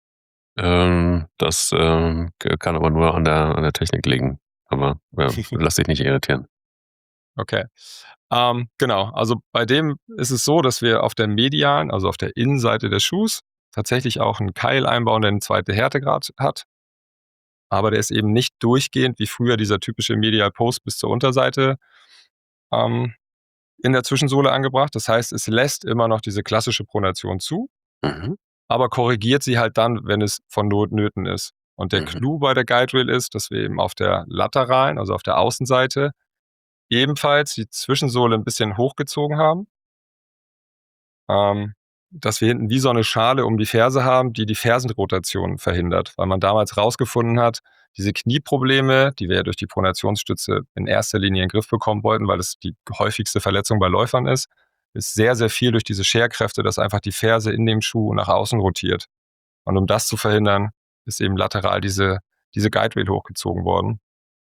Ähm, das ähm, k- kann aber nur an der, an der Technik liegen. Aber ja, lass dich nicht irritieren. Okay. Ähm, genau, also bei dem ist es so, dass wir auf der medialen, also auf der Innenseite des Schuhs, tatsächlich auch einen Keil einbauen, der einen zweiten Härtegrad hat. Aber der ist eben nicht durchgehend wie früher dieser typische Medial Post bis zur Unterseite ähm, in der Zwischensohle angebracht. Das heißt, es lässt immer noch diese klassische Pronation zu, Mhm. aber korrigiert sie halt dann, wenn es von Not nöten ist. Und der Mhm. Clou bei der Guide Rail ist, dass wir eben auf der lateralen, also auf der Außenseite, ebenfalls die Zwischensohle ein bisschen hochgezogen haben, ähm, dass wir hinten wie so eine Schale um die Ferse haben, die die Fersenrotation verhindert, weil man damals rausgefunden hat, diese Knieprobleme, die wir ja durch die Pronationsstütze in erster Linie in den Griff bekommen wollten, weil es die häufigste Verletzung bei Läufern ist, ist sehr, sehr viel durch diese Scherkräfte, dass einfach die Ferse in dem Schuh nach außen rotiert. Und um das zu verhindern, ist eben lateral diese, diese Guide Rail hochgezogen worden.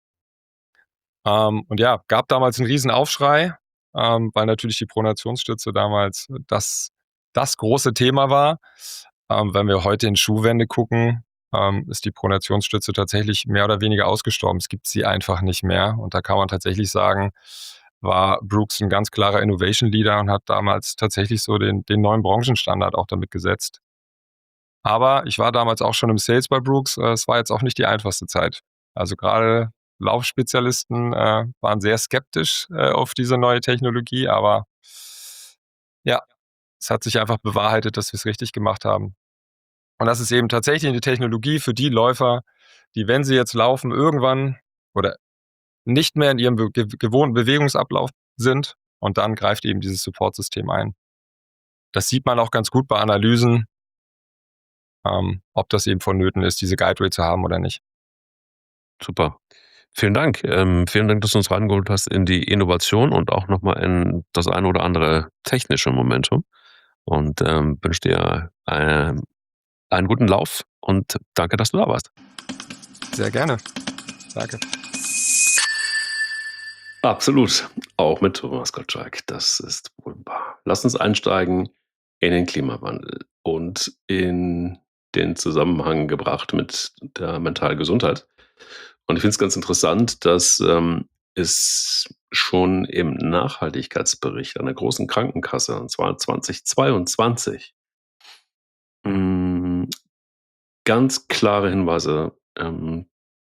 Ähm, und ja, gab damals einen riesen Aufschrei, ähm, weil natürlich die Pronationsstütze damals das, das große Thema war. Ähm, wenn wir heute in Schuhwände gucken, ähm, ist die Pronationsstütze tatsächlich mehr oder weniger ausgestorben. Es gibt sie einfach nicht mehr. Und da kann man tatsächlich sagen, war Brooks ein ganz klarer Innovation Leader und hat damals tatsächlich so den, den neuen Branchenstandard auch damit gesetzt. Aber ich war damals auch schon im Sales bei Brooks. Äh, Es war jetzt auch nicht die einfachste Zeit. Also gerade Laufspezialisten äh, waren sehr skeptisch äh, auf diese neue Technologie, aber ja, es hat sich einfach bewahrheitet, dass wir es richtig gemacht haben. Und das ist eben tatsächlich eine Technologie für die Läufer, die, wenn sie jetzt laufen, irgendwann oder nicht mehr in ihrem be ge gewohnten Bewegungsablauf sind, und dann greift eben dieses Supportsystem ein. Das sieht man auch ganz gut bei Analysen, ähm, ob das eben vonnöten ist, diese Guideway zu haben oder nicht. Super. Vielen Dank. Ähm, vielen Dank, dass du uns reingeholt hast in die Innovation und auch nochmal in das eine oder andere technische Momentum. Und ähm, wünsche dir äh, einen guten Lauf und danke, dass du da warst. Sehr gerne. Danke. Absolut. Auch mit Thomas Gottschalk. Das ist wunderbar. Lass uns einsteigen in den Klimawandel und in den Zusammenhang gebracht mit der mentalen Gesundheit. Und ich finde es ganz interessant, dass ähm, es schon im Nachhaltigkeitsbericht einer großen Krankenkasse, und zwar zweitausendzweiundzwanzig, mh, ganz klare Hinweise ähm,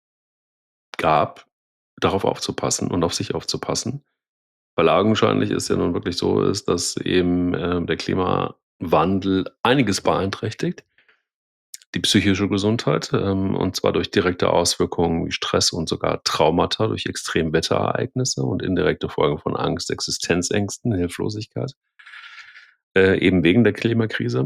gab, darauf aufzupassen und auf sich aufzupassen. Weil augenscheinlich ist ja nun wirklich so ist, dass eben äh, der Klimawandel einiges beeinträchtigt, die psychische Gesundheit, ähm, und zwar durch direkte Auswirkungen wie Stress und sogar Traumata durch Extremwetterereignisse und indirekte Folgen von Angst, Existenzängsten, Hilflosigkeit, äh, eben wegen der Klimakrise.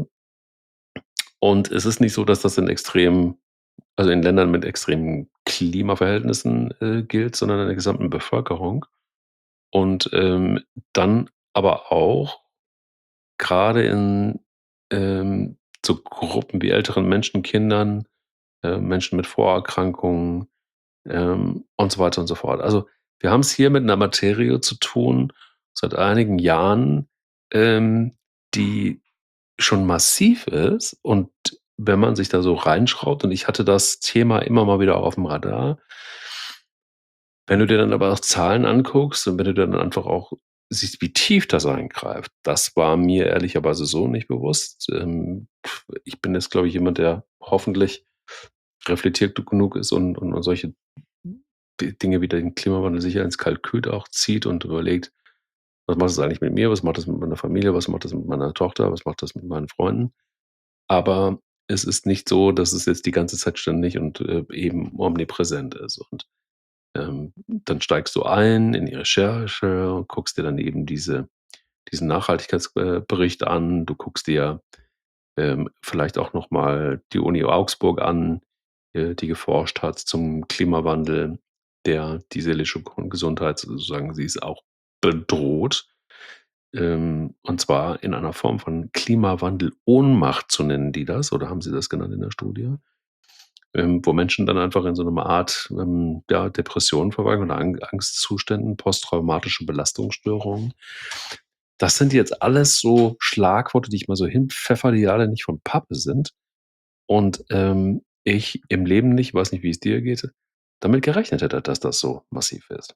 Und es ist nicht so, dass das in extremen, also in Ländern mit extremen Klimaverhältnissen äh, gilt, sondern in der gesamten Bevölkerung. Und ähm, dann aber auch gerade in ähm, so Gruppen wie älteren Menschen, Kindern, äh, Menschen mit Vorerkrankungen ähm, und so weiter und so fort. Also wir haben es hier mit einer Materie zu tun seit einigen Jahren, ähm, die schon massiv ist. Und wenn man sich da so reinschraubt, und ich hatte das Thema immer mal wieder auch auf dem Radar, wenn du dir dann aber auch Zahlen anguckst und wenn du dann einfach auch siehst, wie tief das eingreift, das war mir ehrlicherweise so nicht bewusst. Ähm, ich bin jetzt, glaube ich, jemand, der hoffentlich reflektiert genug ist und, und, und solche D- Dinge wie den Klimawandel sicher ins Kalkül auch zieht und überlegt, was macht das eigentlich mit mir, was macht das mit meiner Familie, was macht das mit meiner Tochter, was macht das mit meinen Freunden. Aber es ist nicht so, dass es jetzt die ganze Zeit ständig und äh, eben omnipräsent ist. Und ähm, dann steigst du ein in die Recherche und guckst dir dann eben diese, diesen Nachhaltigkeitsbericht an. Du guckst dir ähm, vielleicht auch nochmal die Uni Augsburg an, äh, die geforscht hat zum Klimawandel, der die seelische Gesundheit sozusagen, sie ist auch bedroht. Ähm, und zwar in einer Form von Klimawandel-Ohnmacht, zu nennen die das, oder haben sie das genannt in der Studie, ähm, wo Menschen dann einfach in so einer Art ähm, ja, Depression verweilen oder Ang Angstzuständen, posttraumatische Belastungsstörungen. Das sind jetzt alles so Schlagworte, die ich mal so hinpfeffer, die alle nicht von Pappe sind. Und ähm, ich im Leben nicht, weiß nicht, wie es dir geht, damit gerechnet hätte, dass das so massiv ist.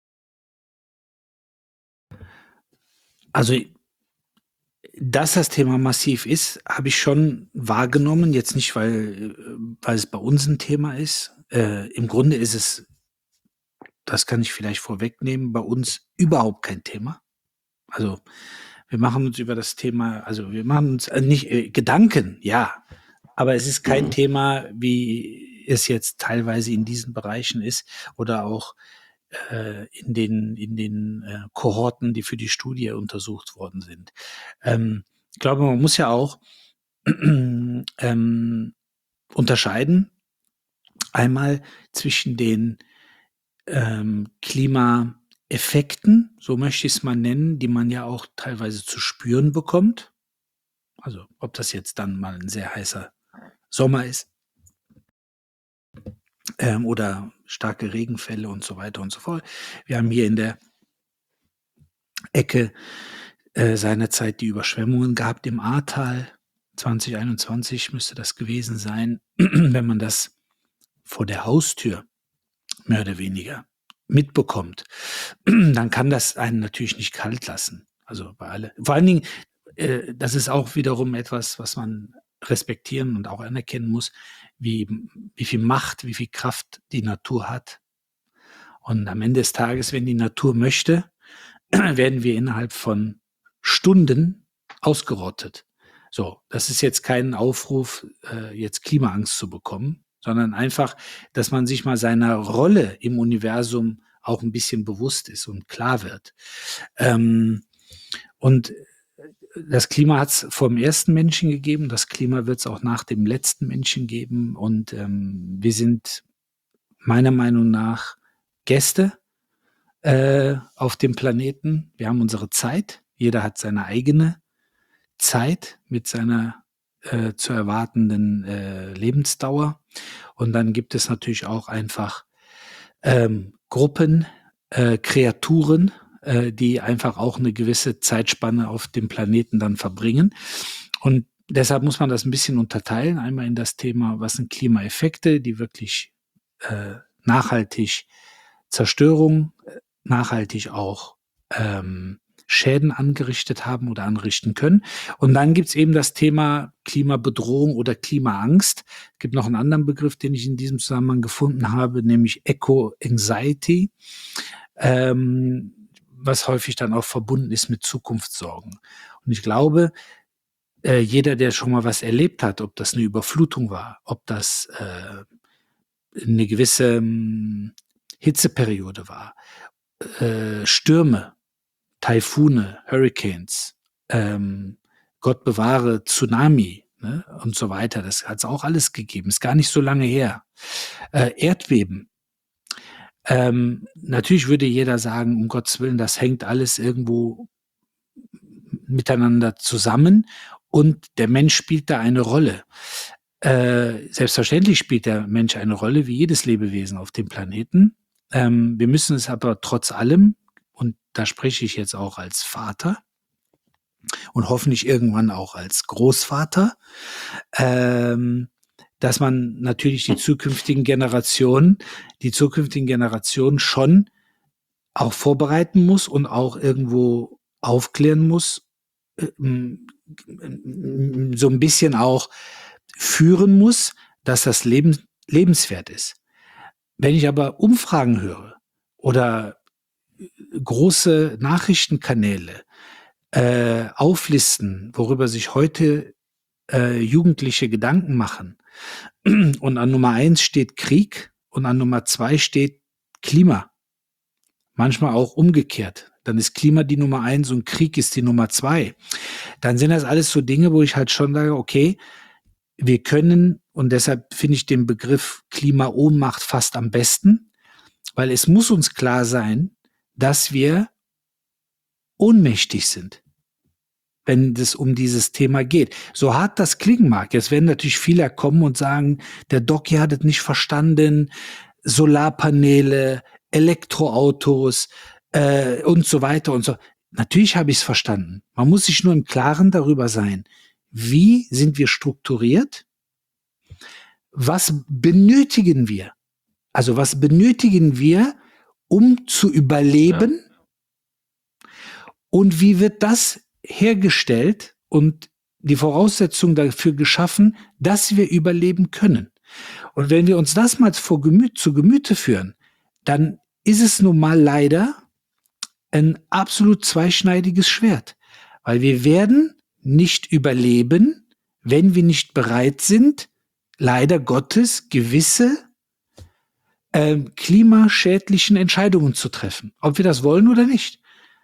Also, dass das Thema massiv ist, habe ich schon wahrgenommen. Jetzt nicht, weil, äh, weil es bei uns ein Thema ist. Äh, im Grunde ist es, das kann ich vielleicht vorwegnehmen, bei uns überhaupt kein Thema. Also, wir machen uns über das Thema, also wir machen uns äh, nicht äh, Gedanken, ja, aber es ist kein Mhm. Thema, wie es jetzt teilweise in diesen Bereichen ist oder auch äh, in den, in den äh, Kohorten, die für die Studie untersucht worden sind. Ähm, ich glaube, man muss ja auch ähm, unterscheiden, einmal zwischen den ähm, Klimaeffekten, so möchte ich es mal nennen, die man ja auch teilweise zu spüren bekommt. Also ob das jetzt dann mal ein sehr heißer Sommer ist ähm, oder starke Regenfälle und so weiter und so fort. Wir haben hier in der Ecke äh, seinerzeit die Überschwemmungen gehabt im Ahrtal. zwanzig einundzwanzig müsste das gewesen sein, wenn man das vor der Haustür mehr oder weniger mitbekommt, dann kann das einen natürlich nicht kalt lassen. Also bei alle. Vor allen Dingen, äh, das ist auch wiederum etwas, was man respektieren und auch anerkennen muss, wie, wie viel Macht, wie viel Kraft die Natur hat. Und am Ende des Tages, wenn die Natur möchte, werden wir innerhalb von Stunden ausgerottet. So, das ist jetzt kein Aufruf, äh, jetzt Klimaangst zu bekommen, sondern einfach, dass man sich mal seiner Rolle im Universum auch ein bisschen bewusst ist und klar wird. Ähm, und das Klima hat es vor dem ersten Menschen gegeben, das Klima wird es auch nach dem letzten Menschen geben. Und ähm, wir sind meiner Meinung nach Gäste äh, auf dem Planeten. Wir haben unsere Zeit. Jeder hat seine eigene Zeit mit seiner äh, zu erwartenden äh, Lebensdauer. Und dann gibt es natürlich auch einfach ähm, Gruppen, äh, Kreaturen, äh, die einfach auch eine gewisse Zeitspanne auf dem Planeten dann verbringen. Und deshalb muss man das ein bisschen unterteilen. Einmal in das Thema, was sind Klimaeffekte, die wirklich äh, nachhaltig Zerstörung, nachhaltig auch ähm, Schäden angerichtet haben oder anrichten können. Und dann gibt's eben das Thema Klimabedrohung oder Klimaangst. Es gibt noch einen anderen Begriff, den ich in diesem Zusammenhang gefunden habe, nämlich Eco-Anxiety, ähm, was häufig dann auch verbunden ist mit Zukunftssorgen. Und ich glaube, äh, jeder, der schon mal was erlebt hat, ob das eine Überflutung war, ob das äh, eine gewisse ähm, Hitzeperiode war, äh, Stürme, Taifune, Hurricanes, ähm, Gott bewahre, Tsunami, ne, und so weiter. Das hat es auch alles gegeben. Ist gar nicht so lange her. Äh, Erdbeben. Ähm, natürlich würde jeder sagen, um Gottes Willen, das hängt alles irgendwo miteinander zusammen und der Mensch spielt da eine Rolle. Äh, selbstverständlich spielt der Mensch eine Rolle, wie jedes Lebewesen auf dem Planeten. Ähm, wir müssen es aber trotz allem, und da spreche ich jetzt auch als Vater und hoffentlich irgendwann auch als Großvater, ähm, dass man natürlich die zukünftigen Generationen, die zukünftigen Generationen schon auch vorbereiten muss und auch irgendwo aufklären muss, ähm, so ein bisschen auch führen muss, dass das Leben lebenswert ist. Wenn ich aber Umfragen höre oder große Nachrichtenkanäle äh, auflisten, worüber sich heute äh, Jugendliche Gedanken machen, und an Nummer eins steht Krieg und an Nummer zwei steht Klima. Manchmal auch umgekehrt. Dann ist Klima die Nummer eins und Krieg ist die Nummer zwei. Dann sind das alles so Dinge, wo ich halt schon sage, okay, wir können, und deshalb finde ich den Begriff Klimaohnmacht fast am besten, weil es muss uns klar sein, dass wir ohnmächtig sind, wenn es um dieses Thema geht. So hart das klingen mag, jetzt werden natürlich viele kommen und sagen, der Doc hat es nicht verstanden, Solarpaneele, Elektroautos äh, und so weiter und so. Natürlich habe ich es verstanden. Man muss sich nur im Klaren darüber sein, wie sind wir strukturiert, was benötigen wir? Also was benötigen wir, um zu überleben? Ja. Und wie wird das hergestellt und die Voraussetzung dafür geschaffen, dass wir überleben können? Und wenn wir uns das mal vor Gemüt, zu Gemüte führen, dann ist es nun mal leider ein absolut zweischneidiges Schwert. Weil wir werden nicht überleben, wenn wir nicht bereit sind, leider Gottes gewisse äh, klimaschädlichen Entscheidungen zu treffen. Ob wir das wollen oder nicht.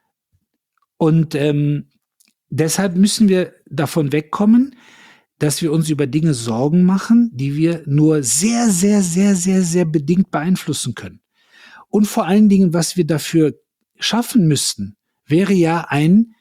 Und ähm, deshalb müssen wir davon wegkommen, dass wir uns über Dinge Sorgen machen, die wir nur sehr, sehr, sehr, sehr, sehr bedingt beeinflussen können. Und vor allen Dingen, was wir dafür schaffen müssten, wäre ja ein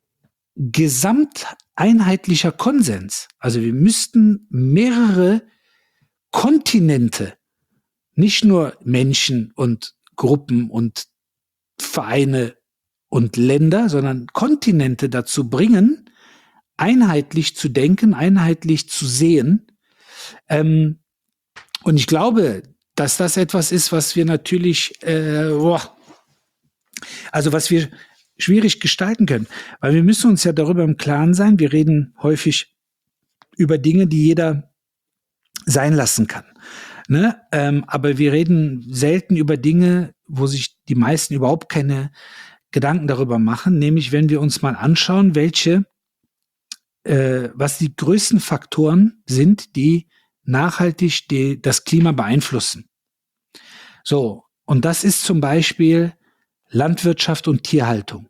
gesamteinheitlicher Konsens. Also wir müssten mehrere Kontinente, nicht nur Menschen und Gruppen und Vereine und Länder, sondern Kontinente dazu bringen, einheitlich zu denken, einheitlich zu sehen. Ähm, und ich glaube, dass das etwas ist, was wir natürlich, äh, boah, also was wir schwierig gestalten können. Weil wir müssen uns ja darüber im Klaren sein, wir reden häufig über Dinge, die jeder sein lassen kann. Ne? Ähm, aber wir reden selten über Dinge, wo sich die meisten überhaupt keine Gedanken darüber machen, nämlich wenn wir uns mal anschauen, welche, äh, was die größten Faktoren sind, die nachhaltig die, das Klima beeinflussen. So, und das ist zum Beispiel Landwirtschaft und Tierhaltung.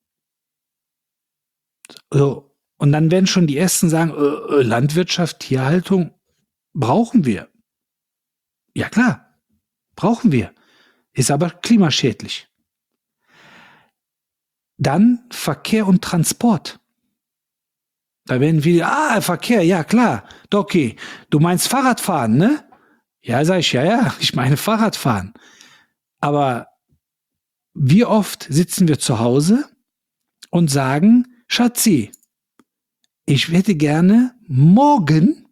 So, und dann werden schon die Ersten sagen, äh, äh, Landwirtschaft, Tierhaltung brauchen wir. Ja klar, brauchen wir. Ist aber klimaschädlich. Dann Verkehr und Transport. Da werden wir, ah, Verkehr, ja klar, okay. Du meinst Fahrradfahren, ne? Ja, sag ich, ja, ja, ich meine Fahrradfahren. Aber wie oft sitzen wir zu Hause und sagen, Schatzi, ich hätte gerne morgen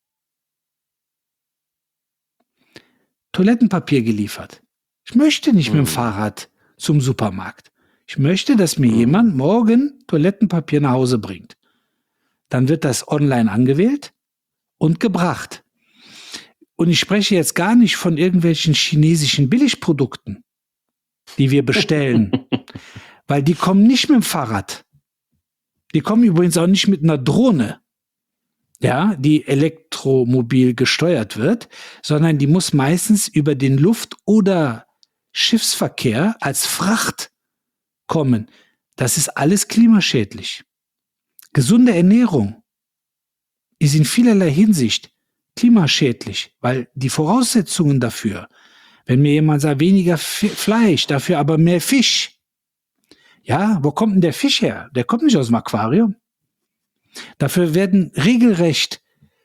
Toilettenpapier geliefert. Ich möchte nicht Mhm. mit dem Fahrrad zum Supermarkt. Ich möchte, dass mir Mhm. jemand morgen Toilettenpapier nach Hause bringt. Dann wird das online angewählt und gebracht. Und ich spreche jetzt gar nicht von irgendwelchen chinesischen Billigprodukten, die wir bestellen, weil die kommen nicht mit dem Fahrrad. Die kommen übrigens auch nicht mit einer Drohne, ja, die elektromobil gesteuert wird, sondern die muss meistens über den Luft- oder Schiffsverkehr als Fracht kommen. Das ist alles klimaschädlich. Gesunde Ernährung ist in vielerlei Hinsicht klimaschädlich, weil die Voraussetzungen dafür, wenn mir jemand sagt, weniger F- Fleisch, dafür aber mehr Fisch. Ja, wo kommt denn der Fisch her? Der kommt nicht aus dem Aquarium. Dafür werden regelrecht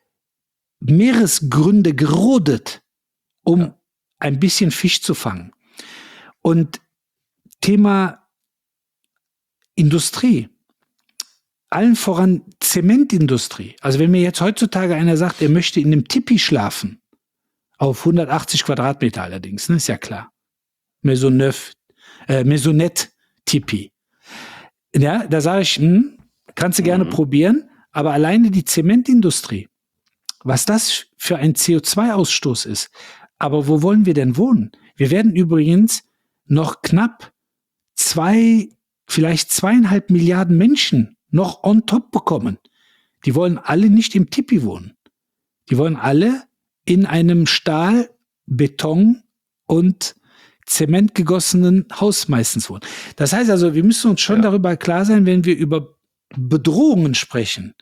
Meeresgründe gerodet, um Ja. ein bisschen Fisch zu fangen. Und Thema Industrie. Allen voran Zementindustrie. Also wenn mir jetzt heutzutage einer sagt, er möchte in einem Tipi schlafen, auf hundertachtzig Quadratmeter allerdings, ne, ist ja klar. Maisonneuf, äh, Maisonette-Tipi. Ja, da sage ich, hm, kannst du gerne Mhm. probieren, aber alleine die Zementindustrie, was das für ein C O zwei Ausstoß ist. Aber wo wollen wir denn wohnen? Wir werden übrigens noch knapp zwei, vielleicht zweieinhalb Milliarden Menschen noch on top bekommen. Die wollen alle nicht im Tipi wohnen. Die wollen alle in einem Stahl, Beton und Zement gegossenen Haus meistens wohnen. Das heißt also, wir müssen uns schon Ja. darüber klar sein, wenn wir über Bedrohungen sprechen.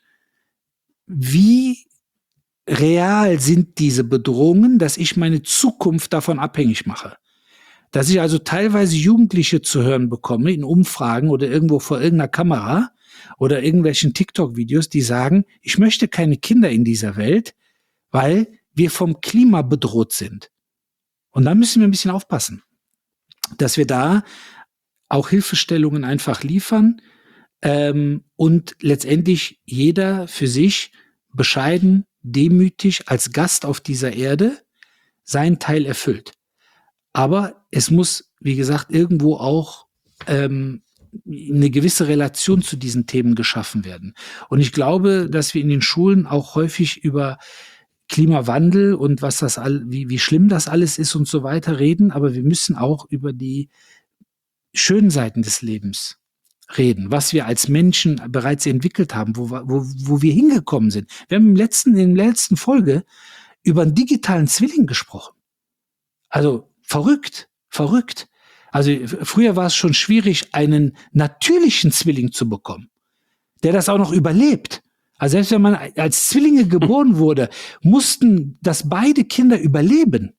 Wie real sind diese Bedrohungen, dass ich meine Zukunft davon abhängig mache? Dass ich also teilweise Jugendliche zu hören bekomme in Umfragen oder irgendwo vor irgendeiner Kamera oder irgendwelchen TikTok-Videos, die sagen, ich möchte keine Kinder in dieser Welt, weil wir vom Klima bedroht sind. Und da müssen wir ein bisschen aufpassen, dass wir da auch Hilfestellungen einfach liefern ähm, und letztendlich jeder für sich bescheiden, demütig als Gast auf dieser Erde seinen Teil erfüllt. Aber es muss, wie gesagt, irgendwo auch ähm, eine gewisse Relation zu diesen Themen geschaffen werden. Und ich glaube, dass wir in den Schulen auch häufig über Klimawandel und was das all, wie, wie schlimm das alles ist und so weiter reden, aber wir müssen auch über die schönen Seiten des Lebens reden, was wir als Menschen bereits entwickelt haben, wo, wir- wo, wo wir hingekommen sind. Wir haben im letzten, in der letzten Folge über einen digitalen Zwilling gesprochen. Also verrückt, verrückt. Also f- früher war es schon schwierig, einen natürlichen Zwilling zu bekommen, der das auch noch überlebt. Also selbst wenn man als Zwillinge geboren wurde, mussten das beide Kinder überleben.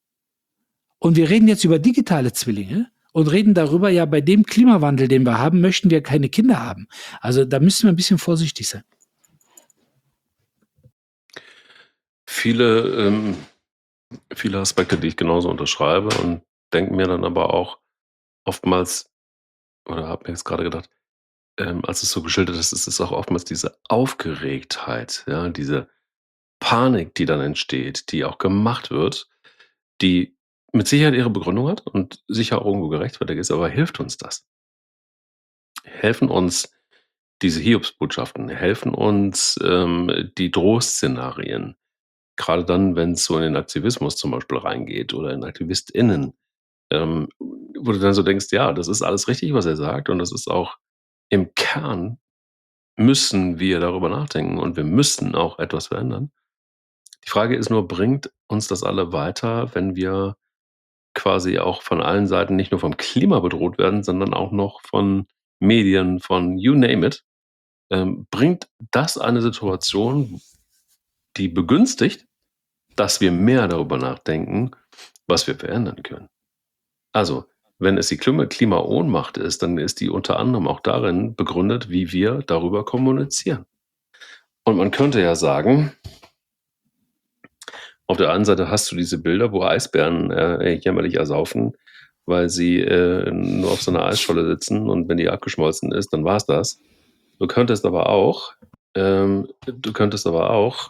Und wir reden jetzt über digitale Zwillinge und reden darüber, ja, bei dem Klimawandel, den wir haben, möchten wir keine Kinder haben. Also da müssen wir ein bisschen vorsichtig sein. Viele, ähm, viele Aspekte, die ich genauso unterschreibe und denke mir dann aber auch oftmals, oder habe mir jetzt gerade gedacht, ähm, als es so geschildert ist, ist es auch oftmals diese Aufgeregtheit, ja, diese Panik, die dann entsteht, die auch gemacht wird, die mit Sicherheit ihre Begründung hat und sicher auch irgendwo gerechtfertigt ist, aber hilft uns das? Helfen uns diese Hiobsbotschaften? Helfen uns, ähm, die Drohszenarien? Grade dann, wenn's so in den Aktivismus zum Beispiel reingeht oder in AktivistInnen, ähm, wo du dann so denkst: „Ja, das ist alles richtig, was er sagt und das ist auch im Kern müssen wir darüber nachdenken und wir müssen auch etwas verändern.“ Die Frage ist nur, bringt uns das alle weiter, wenn wir quasi auch von allen Seiten nicht nur vom Klima bedroht werden, sondern auch noch von Medien, von you name it. Ähm, bringt das eine Situation, die begünstigt, dass wir mehr darüber nachdenken, was wir verändern können? Also, wenn es die Klima Klimaohnmacht ist, dann ist die unter anderem auch darin begründet, wie wir darüber kommunizieren. Und man könnte ja sagen auf der einen Seite hast du diese Bilder, wo Eisbären, äh, jämmerlich ersaufen, weil sie, äh, nur auf so 'ner Eisscholle sitzen und wenn die abgeschmolzen ist, dann war's das. Du könntest aber auch ähm, du könntest aber auch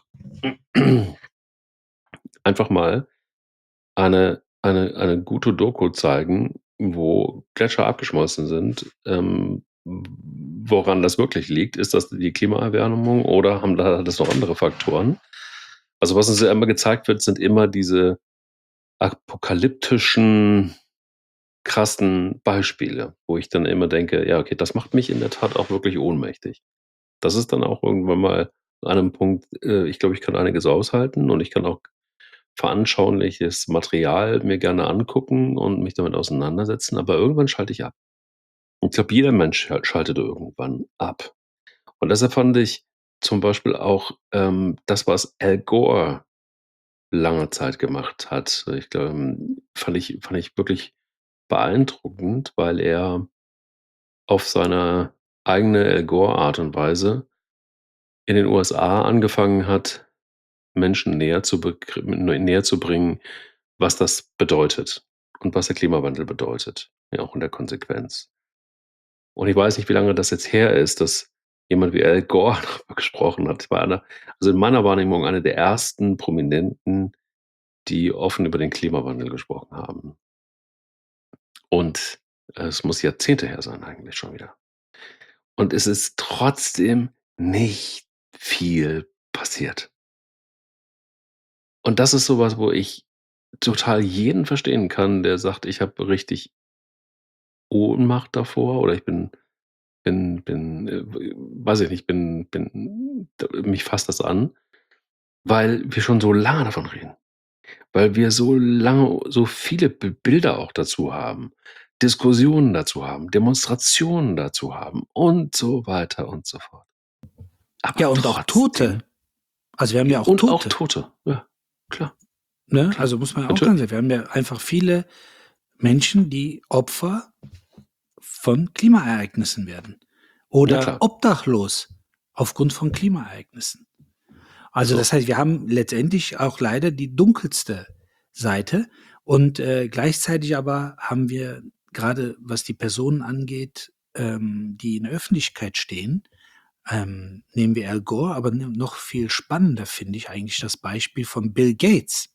einfach mal eine eine eine gute Doku zeigen, wo Gletscher abgeschmolzen sind. Ähm, w woran das wirklich liegt? Ist das die Klimaerwärmung oder haben da hat das noch andere Faktoren? Also, was uns ja immer gezeigt wird, sind immer diese apokalyptischen, krassen Beispiele, wo ich dann immer denke: „Ja, okay, das macht mich in der Tat auch wirklich ohnmächtig.“ Das ist dann auch irgendwann mal an einem Punkt, äh, ich glaube, ich kann einiges aushalten und ich kann auch veranschauliches Material mir gerne angucken und mich damit auseinandersetzen, aber irgendwann schalte ich ab. Und ich glaube, jeder Mensch schal schaltet irgendwann ab. Und deshalb fand ich zum Beispiel auch, ähm, das, was Al Gore lange Zeit gemacht hat, ich glaube, ähm, fand ich fand ich wirklich beeindruckend, weil er auf seine eigene Al Gore Art und Weise in den U S A angefangen hat, Menschen näher zu begr näher zu bringen, was das bedeutet und was der Klimawandel bedeutet, ja auch in der Konsequenz. Und ich weiß nicht, wie lange das jetzt her ist, dass jemand wie Al Gore darüber gesprochen hat. War einer also in meiner Wahrnehmung einer der ersten Prominenten, die offen über den Klimawandel gesprochen haben. Und es muss Jahrzehnte her sein eigentlich schon wieder. Und es ist trotzdem nicht viel passiert. Und das ist so was, wo ich total jeden verstehen kann, der sagt: „Ich habe richtig Ohnmacht davor oder ich bin bin bin, äh, w weiß ich nicht, bin bin d mich fasst das an“, weil wir schon so lange davon reden. Weil wir so lange so viele B Bilder auch dazu haben, Diskussionen dazu haben, Demonstrationen dazu haben und so weiter und so fort. Aber Ja, und auch trotzdem Tote. Also, wir haben ja auch und auch Tote. Tote, ja, klar. Ne? Klar, Also, muss man ja auch natürlich. sagen, wir haben ja einfach viele Menschen, die Opfer von Klimaereignissen werden Na oder klar. obdachlos aufgrund von Klimaereignissen. Also, So. das heißt, wir haben letztendlich auch leider die dunkelste Seite und, äh, gleichzeitig aber haben wir grade, was die Personen angeht, ähm, die in der Öffentlichkeit stehen, ähm, nehmen wir Al Gore, aber n noch viel spannender finde ich eigentlich das Beispiel von Bill Gates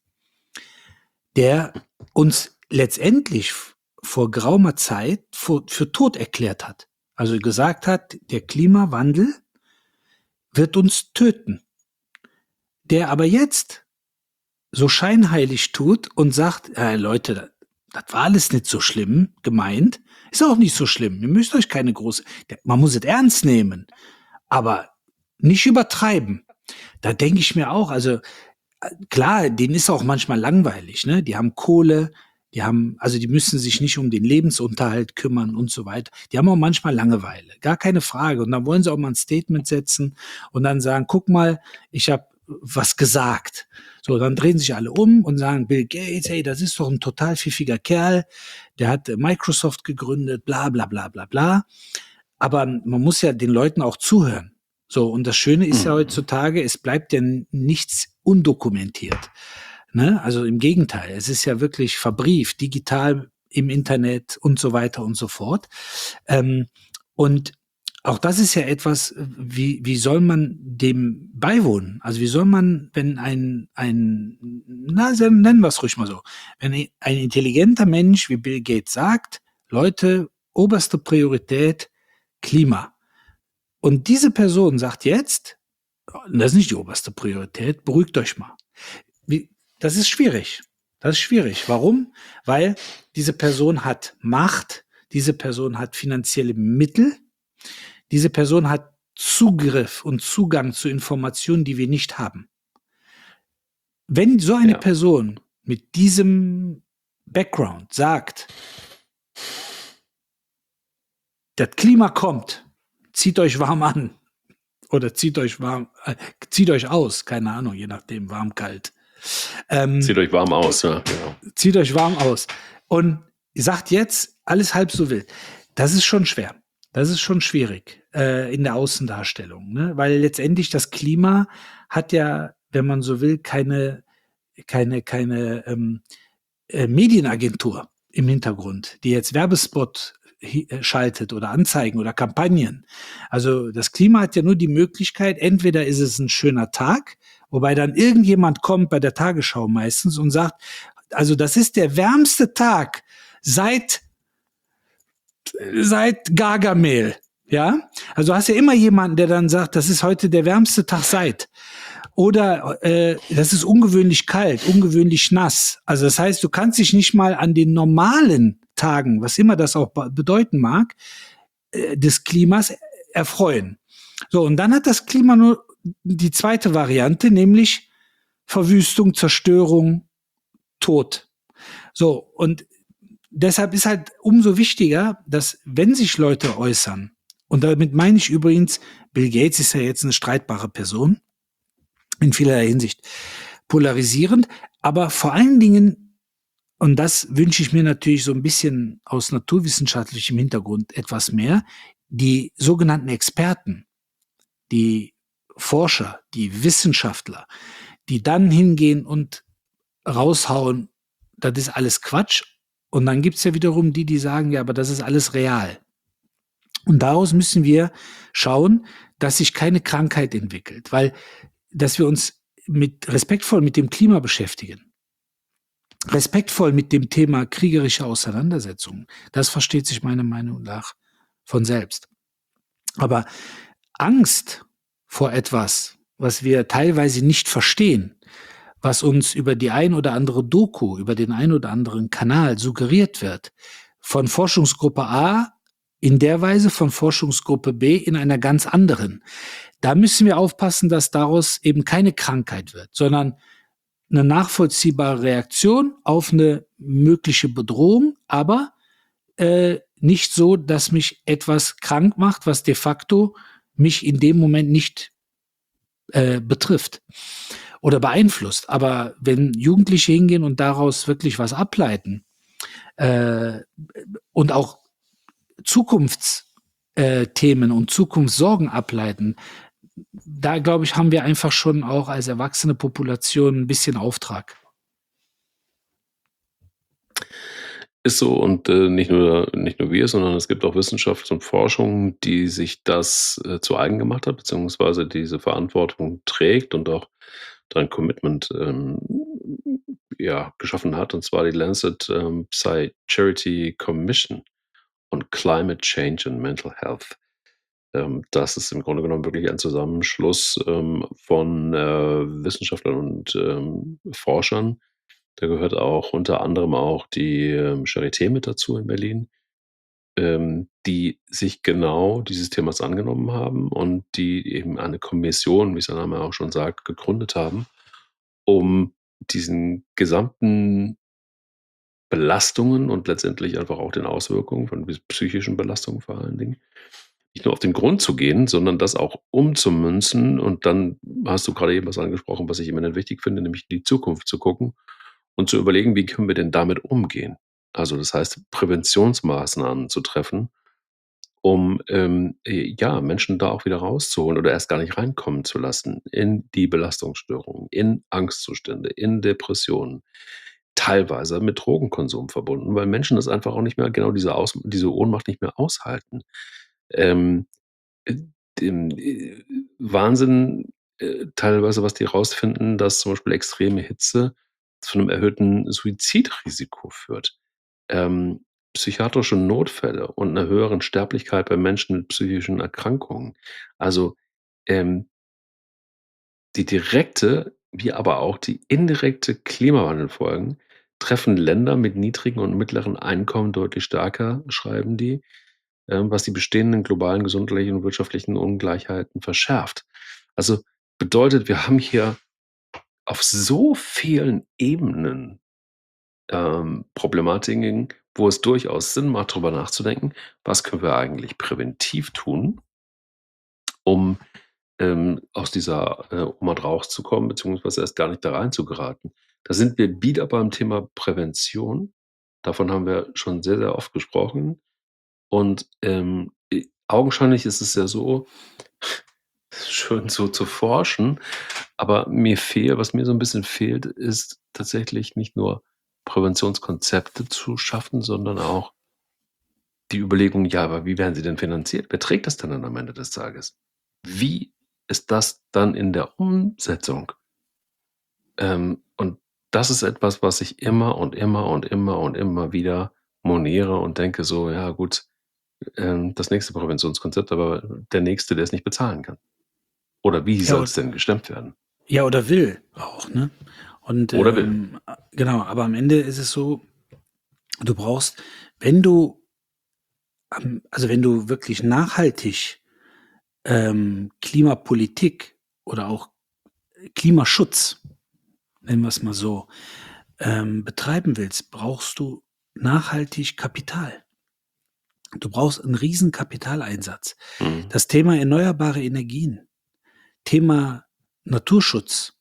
der uns letztendlich v vor geraumer Zeit vor für tot erklärt hat. Also, gesagt hat: „Der Klimawandel wird uns töten.“ Der aber jetzt so scheinheilig tut und sagt: „Äh, Leute, da das war alles nicht so schlimm gemeint. Ist auch nicht so schlimm. Ihr müsst euch keine große d man muss es ernst nehmen, aber nicht übertreiben.“ Da denke ich mir auch, also, äh, klar, denen ist auch manchmal langweilig, ne? Die haben Kohle, die haben also, die müssen sich nicht um den Lebensunterhalt kümmern und so weiter. Die haben auch manchmal Langeweile, gar keine Frage. Und dann wollen sie auch mal 'n Statement setzen und dann sagen: „Guck mal, ich habe was gesagt.“ So, dann drehen sich alle um und sagen: „Bill Gates, hey, das ist doch 'n total pfiffiger Kerl. Der hat, äh, Microsoft gegründet, bla bla bla bla bla.“ Aber man muss ja den Leuten auch zuhören. So, und das Schöne ist ja Mhm. heutzutage, es bleibt ja n nichts undokumentiert, ne? Also, im Gegenteil, es ist ja wirklich verbrieft, digital im Internet und so weiter und so fort. Ähm, und auch das ist ja etwas, wie, wie soll man dem beiwohnen? Also wie soll man, wenn ein, ein na, nennen wir es ruhig mal so, wenn ein intelligenter Mensch wie Bill Gates sagt, Leute, oberste Priorität, Klima. Und diese Person sagt jetzt, das ist nicht die oberste Priorität, beruhigt euch mal. Wie, das ist schwierig. Das ist schwierig. Warum? Weil diese Person hat Macht, diese Person hat finanzielle Mittel, diese Person hat Zugriff und Zugang zu Informationen, die wir nicht haben. Wenn so eine Ja. Person mit diesem Background sagt, das Klima kommt, zieht euch warm an oder zieht euch warm, äh, zieht euch aus, keine Ahnung, je nachdem, warm, kalt. Ähm, Zieht euch warm aus, ja, genau. Zieht euch warm aus. Und sagt jetzt, alles halb so wild. Das ist schon schwer. Das ist schon schwierig äh, in der Außendarstellung, ne? Weil letztendlich das Klima hat ja, wenn man so will, keine, keine, keine ähm, äh, Medienagentur im Hintergrund, die jetzt Werbespot hi- äh, schaltet oder Anzeigen oder Kampagnen. Also das Klima hat ja nur die Möglichkeit, entweder ist es ein schöner Tag, wobei dann irgendjemand kommt bei der Tagesschau meistens und sagt, also das ist der wärmste Tag seit seit Gargamel, ja? Also hast ja immer jemanden, der dann sagt, das ist heute der wärmste Tag seit. Oder äh, das ist ungewöhnlich kalt, ungewöhnlich nass. Also das heißt, du kannst dich nicht mal an den normalen Tagen, was immer das auch be- bedeuten mag, äh, des Klimas erfreuen. So, und dann hat das Klima nur die zweite Variante, nämlich Verwüstung, Zerstörung, Tod. So, und deshalb ist halt umso wichtiger, dass wenn sich Leute äußern, und damit meine ich übrigens, Bill Gates ist ja jetzt eine streitbare Person, in vielerlei Hinsicht polarisierend, aber vor allen Dingen, und das wünsche ich mir natürlich so ein bisschen aus naturwissenschaftlichem Hintergrund etwas mehr, die sogenannten Experten, die Forscher, die Wissenschaftler, die dann hingehen und raushauen, das ist alles Quatsch. Und dann gibt's ja wiederum die, die sagen, ja, aber das ist alles real. Und daraus müssen wir schauen, dass sich keine Krankheit entwickelt, weil dass wir uns mit respektvoll mit dem Klima beschäftigen, respektvoll mit dem Thema kriegerische Auseinandersetzungen, das versteht sich meiner Meinung nach von selbst. Aber Angst vor etwas, was wir teilweise nicht verstehen, was uns über die ein oder andere Doku, über den ein oder anderen Kanal suggeriert wird, von Forschungsgruppe A in der Weise, von Forschungsgruppe B in einer ganz anderen. Da müssen wir aufpassen, dass daraus eben keine Krankheit wird, sondern eine nachvollziehbare Reaktion auf eine mögliche Bedrohung, aber äh, nicht so, dass mich etwas krank macht, was de facto mich in dem Moment nicht äh, betrifft oder beeinflusst. Aber wenn Jugendliche hingehen und daraus wirklich was ableiten äh, und auch Zukunftsthemen und Zukunftssorgen ableiten, da glaube ich, haben wir einfach schon auch als erwachsene Population ein bisschen Auftrag. Ist so und äh, nicht nur nicht nur wir, sondern es gibt auch Wissenschaft und Forschung, die sich das äh, zu eigen gemacht hat, beziehungsweise diese Verantwortung trägt und auch da ein Commitment ähm, ja, geschaffen hat, und zwar die Lancet ähm, Psy-Charity Commission on Climate Change and Mental Health. Ähm, das ist im Grunde genommen wirklich ein Zusammenschluss ähm, von äh, Wissenschaftlern und ähm, Forschern. Da gehört auch unter anderem auch die ähm, Charité mit dazu in Berlin, ähm, die sich genau dieses Themas angenommen haben und die eben eine Kommission, wie es der Name auch schon sagt, gegründet haben, um diesen gesamten Belastungen und letztendlich einfach auch den Auswirkungen von bis- psychischen Belastungen vor allen Dingen, nicht nur auf den Grund zu gehen, sondern das auch umzumünzen. Und dann hast du gerade eben was angesprochen, was ich eminent wichtig finde, nämlich in die Zukunft zu gucken und zu überlegen, wie können wir denn damit umgehen? Also das heißt, Präventionsmaßnahmen zu treffen, um ähm, äh, ja, Menschen da auch wieder rauszuholen oder erst gar nicht reinkommen zu lassen in die Belastungsstörungen, in Angstzustände, in Depressionen, teilweise mit Drogenkonsum verbunden, weil Menschen das einfach auch nicht mehr genau diese, Aus diese Ohnmacht nicht mehr aushalten. Ähm, äh, dem äh, Wahnsinn, äh, teilweise, was die rausfinden, dass zum Beispiel extreme Hitze zu 'nem erhöhten Suizidrisiko führt, ähm, psychiatrische Notfälle und 'ner höheren Sterblichkeit bei Menschen mit psychischen Erkrankungen. Also, ähm die direkte, wie aber auch die indirekte Klimawandelfolgen treffen Länder mit niedrigen und mittleren Einkommen deutlich stärker, schreiben die, ähm, was die bestehenden globalen gesundheitlichen und wirtschaftlichen Ungleichheiten verschärft. Also, bedeutet, wir haben hier auf so vielen Ebenen, ähm, Problematiken, wo es durchaus Sinn macht, drüber nachzudenken: „Was können wir eigentlich präventiv tun, um, ähm, aus dieser, äh, Ohnmacht rauszukommen, beziehungsweise erst gar nicht da reinzugeraten?“ Da sind wir wieder beim Thema Prävention. Davon haben wir schon sehr, sehr oft gesprochen. Und, ähm, äh, augenscheinlich ist es ja so schön so zu forschen, aber mir fehl was mir so 'n bisschen fehlt, ist tatsächlich nicht nur Präventionskonzepte zu schaffen, sondern auch die Überlegung: „Ja, aber wie werden sie denn finanziert? Wer trägt das denn dann am Ende des Tages? Wie ist das dann in der Umsetzung?“ Ähm, und das ist etwas, was ich immer und immer und immer und immer wieder moniere und denke so: „Ja gut, ähm, das nächste Präventionskonzept, aber der Nächste, der es nicht bezahlen kann. Oder wie Ja, soll's und denn gestemmt werden?“ ja, oder will auch, ne? Und, Oder will. ähm, a genau, aber am Ende ist es so, du brauchst wenn du ähm, also, wenn du wirklich nachhaltig, ähm, Klimapolitik oder auch Klimaschutz, nennen wir's mal so, ähm, betreiben willst, brauchst du nachhaltig Kapital. Du brauchst 'n riesen Kapitaleinsatz. Mhm. Das Thema erneuerbare Energien, Thema Naturschutz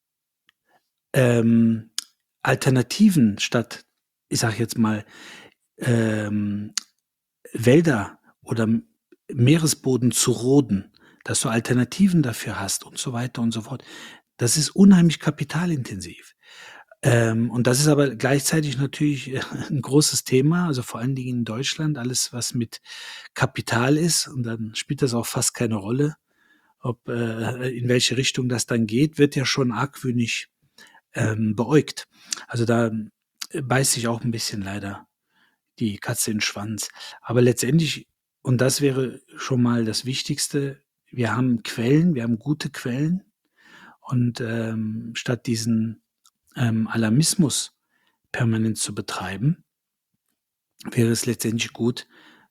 ähm, Alternativen statt, ich sage jetzt mal, ähm, Wälder oder M Meeresboden zu roden, dass du Alternativen dafür hast und so weiter und so fort. Das ist unheimlich kapitalintensiv. Ähm, und das ist aber gleichzeitig natürlich 'n großes Thema, also, vor allen Dingen in Deutschland, alles, was mit Kapital ist und dann spielt das auch fast keine Rolle, ob äh, in welche Richtung das dann geht, wird ja schon argwöhnisch, ähm, beäugt. Also, da, äh, beißt sich auch 'n bisschen leider die Katze in 'n Schwanz. Aber letztendlich und das wäre schon mal das Wichtigste, wir haben Quellen, wir haben gute Quellen und, ähm, statt diesen, ähm, Alarmismus permanent zu betreiben wäre es letztendlich gut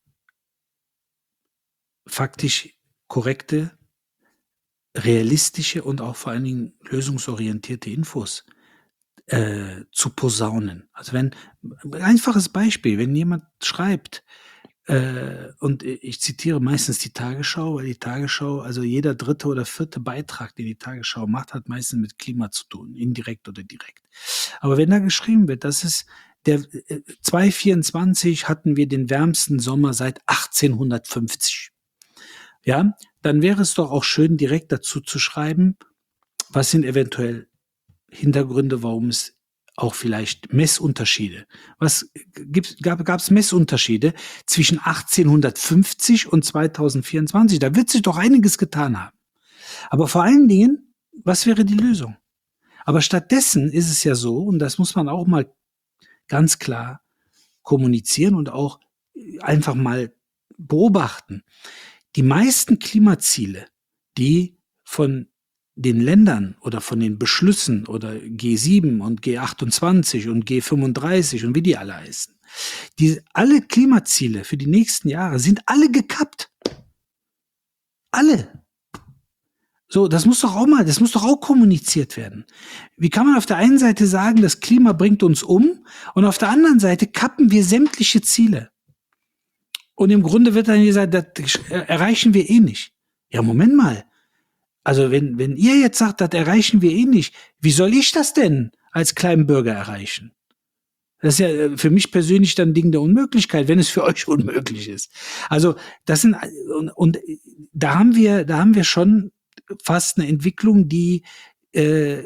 faktisch korrekte, realistische und auch vor allen Dingen lösungsorientierte Infos, äh, zu posaunen. Also, wenn einfaches Beispiel, wenn jemand schreibt, äh, und i ich zitiere meistens die Tagesschau, weil die Tagesschau also, jeder dritte oder vierte Beitrag, den die Tagesschau macht, hat meistens mit Klima zu tun, indirekt oder direkt. Aber wenn da geschrieben wird, das ist der äh, zwei vierundzwanzig hatten wir den wärmsten Sommer seit achtzehnhundertfünfzig. Ja, dann wäre es doch auch schön, direkt dazu zu schreiben, was sind eventuell Hintergründe, warum es auch vielleicht Messunterschiede was gibt's gab gab's Messunterschiede zwischen achtzehnhundertfünfzig und zweitausendvierundzwanzig? Da wird sich doch einiges getan haben. Aber vor allen Dingen, was wäre die Lösung? Aber stattdessen ist es ja so, und das muss man auch mal ganz klar kommunizieren und auch, äh, einfach mal beobachten. Die meisten Klimaziele, die von den Ländern oder von den Beschlüssen oder G sieben und G achtundzwanzig und G fünfunddreißig und wie die alle heißen, die alle Klimaziele für die nächsten Jahre sind alle gekappt. Alle. So, das muss doch auch mal das muss doch auch kommuniziert werden. Wie kann man auf der einen Seite sagen, das Klima bringt uns um und auf der anderen Seite kappen wir sämtliche Ziele? Und im Grunde wird dann gesagt, das erreichen wir eh nicht. Ja, Moment mal. Also, wenn wenn ihr jetzt sagt, das erreichen wir eh nicht, wie soll ich das denn als Kleinbürger erreichen? Das ist ja, äh, für mich persönlich dann 'n Ding der Unmöglichkeit, wenn es für euch unmöglich ist. Also, das sind und und da haben wir da haben wir schon fast 'ne Entwicklung, die, äh,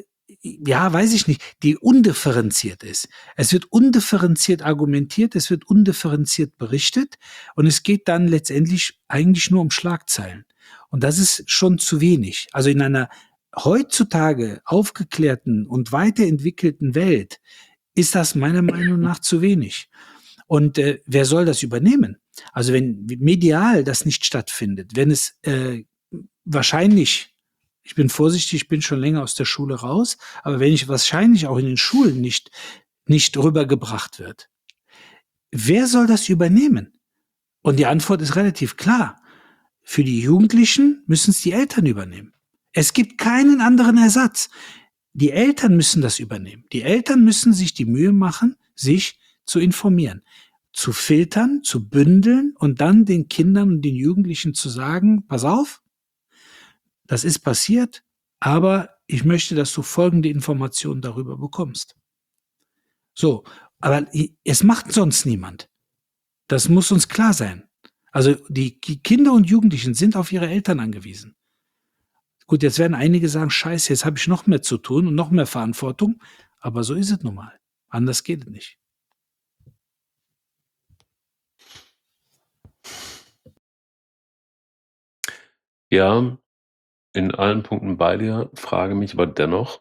ja, weiß ich nicht, die undifferenziert ist. Es wird undifferenziert argumentiert, es wird undifferenziert berichtet und es geht dann letztendlich eigentlich nur um Schlagzeilen. Und das ist schon zu wenig. Also in einer heutzutage aufgeklärten und weiterentwickelten Welt ist das meiner Meinung nach zu wenig. Und äh, wer soll das übernehmen? Also wenn medial das nicht stattfindet, wenn es äh, wahrscheinlich, ich bin vorsichtig, ich bin schon länger aus der Schule raus, aber wenn ich wahrscheinlich auch in den Schulen nicht, nicht rübergebracht wird, wer soll das übernehmen? Und die Antwort ist relativ klar. Für die Jugendlichen müssen es die Eltern übernehmen. Es gibt keinen anderen Ersatz. Die Eltern müssen das übernehmen. Die Eltern müssen sich die Mühe machen, sich zu informieren, zu filtern, zu bündeln und dann den Kindern und den Jugendlichen zu sagen, pass auf, das ist passiert, aber ich möchte, dass du folgende Informationen darüber bekommst. So, aber es macht sonst niemand. Das muss uns klar sein. Also die Kinder und Jugendlichen sind auf ihre Eltern angewiesen. Gut, jetzt werden einige sagen, scheiße, jetzt habe ich noch mehr zu tun und noch mehr Verantwortung. Aber so ist es nun mal. Anders geht es nicht. Ja, in allen Punkten bei dir, frage mich aber dennoch,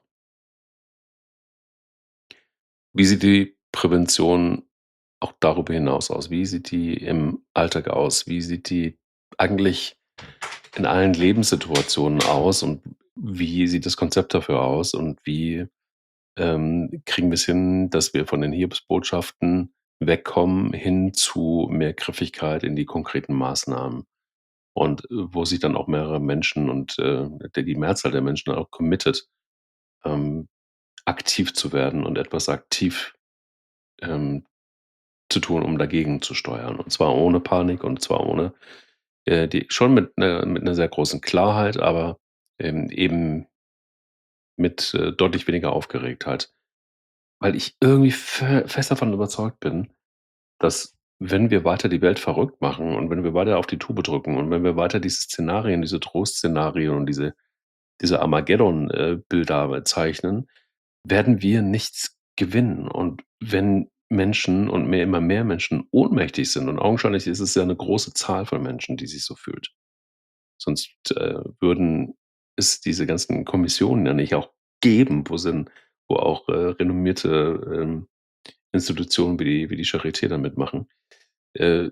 wie sieht die Prävention auch darüber hinaus aus? Wie sieht die im Alltag aus? Wie sieht die eigentlich in allen Lebenssituationen aus? Und wie sieht das Konzept dafür aus? Und wie ähm, kriegen wir es hin, dass wir von den Hiobsbotschaften wegkommen hin zu mehr Griffigkeit in die konkreten Maßnahmen? Und äh, wo sich dann auch mehrere Menschen und äh, der, die Mehrzahl der Menschen auch committet, ähm, aktiv zu werden und etwas aktiv ähm, zu tun, um dagegen zu steuern. Und zwar ohne Panik und zwar ohne, äh, die, schon mit einer mit einer sehr großen Klarheit, aber ähm, eben mit äh, deutlich weniger Aufgeregtheit. Weil ich irgendwie fe fest davon überzeugt bin, dass wenn wir weiter die Welt verrückt machen und wenn wir weiter auf die Tube drücken und wenn wir weiter diese Szenarien, diese Trostszenarien und diese, diese Armageddon-Bilder zeichnen, werden wir nichts gewinnen. Und wenn Menschen und mehr, immer mehr Menschen ohnmächtig sind, und augenscheinlich ist es ja eine große Zahl von Menschen, die sich so fühlt, sonst äh, würden es diese ganzen Kommissionen ja nicht auch geben, wo sind, wo auch äh, renommierte ähm, Institutionen wie die, wie die Charité da mitmachen. Äh,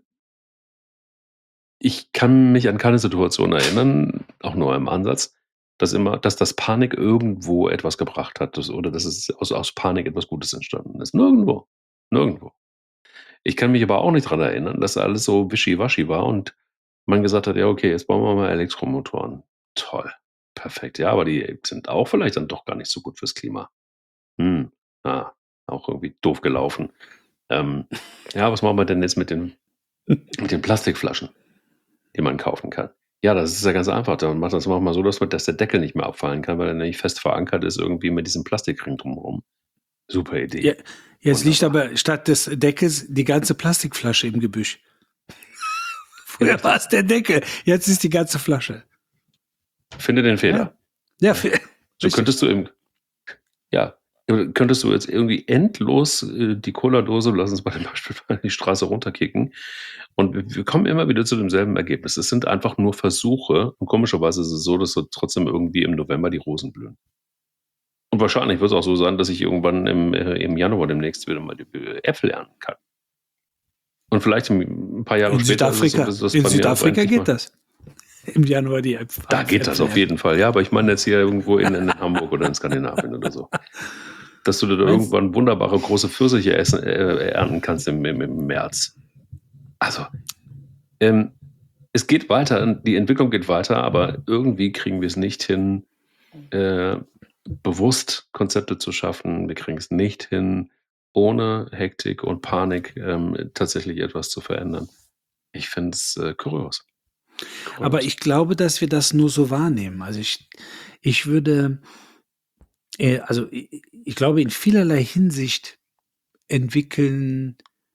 ich kann mich an keine Situation erinnern, auch nur im Ansatz, dass immer, dass das Panik irgendwo etwas gebracht hat, das, oder dass es aus, aus Panik etwas Gutes entstanden ist. Nirgendwo. Nirgendwo. Ich kann mich aber auch nicht daran erinnern, dass alles so wischiwaschi war und man gesagt hat, ja, okay, jetzt bauen wir mal Elektromotoren. Toll. Perfekt. Ja, aber die sind auch vielleicht dann doch gar nicht so gut fürs Klima. Hm. Ah, auch irgendwie doof gelaufen. Ähm, ja, was machen wir denn jetzt mit den, mit den Plastikflaschen, die man kaufen kann? Ja, das ist ja ganz einfach. Dann macht das manchmal so, dass, dass der Deckel nicht mehr abfallen kann, weil er nicht fest verankert ist, irgendwie mit diesem Plastikring drumherum. Super Idee. Ja, jetzt liegt Wunderbar. aber statt des Deckels die ganze Plastikflasche im Gebüsch. Früher war es der Deckel, jetzt ist die ganze Flasche. Finde den Fehler. Ja, für, So könntest du im, ja, könntest du jetzt irgendwie endlos äh, die Cola-Dose, lass uns bei dem Beispiel mal die Straße runterkicken. Und wir, wir kommen immer wieder zu demselben Ergebnis. Es sind einfach nur Versuche. Und komischerweise ist es so, dass so trotzdem irgendwie im November die Rosen blühen. Und wahrscheinlich wird es auch so sein, dass ich irgendwann im, äh, im Januar demnächst wieder mal die äh, Äpfel ernten kann. Und vielleicht ein paar Jahre in später Südafrika, ist es so, dass das in bei mir Südafrika endlich geht mal- das. Im Januar die Äpfel. Da geht das auf jeden Fall. Ja, aber ich meine jetzt hier irgendwo in, in Hamburg oder in Skandinavien oder so. Dass du da Meinst- irgendwann wunderbare große Pfirsiche essen, äh, ernten kannst im, im, im März. Also, ähm, es geht weiter, die Entwicklung geht weiter, aber irgendwie kriegen wir es nicht hin, äh, bewusst Konzepte zu schaffen. Wir kriegen es nicht hin, ohne Hektik und Panik ähm, tatsächlich etwas zu verändern. Ich finde es äh, kurios. kurios. Aber ich glaube, dass wir das nur so wahrnehmen. Also ich, ich würde, äh, also ich, ich glaube, in vielerlei Hinsicht entwickeln,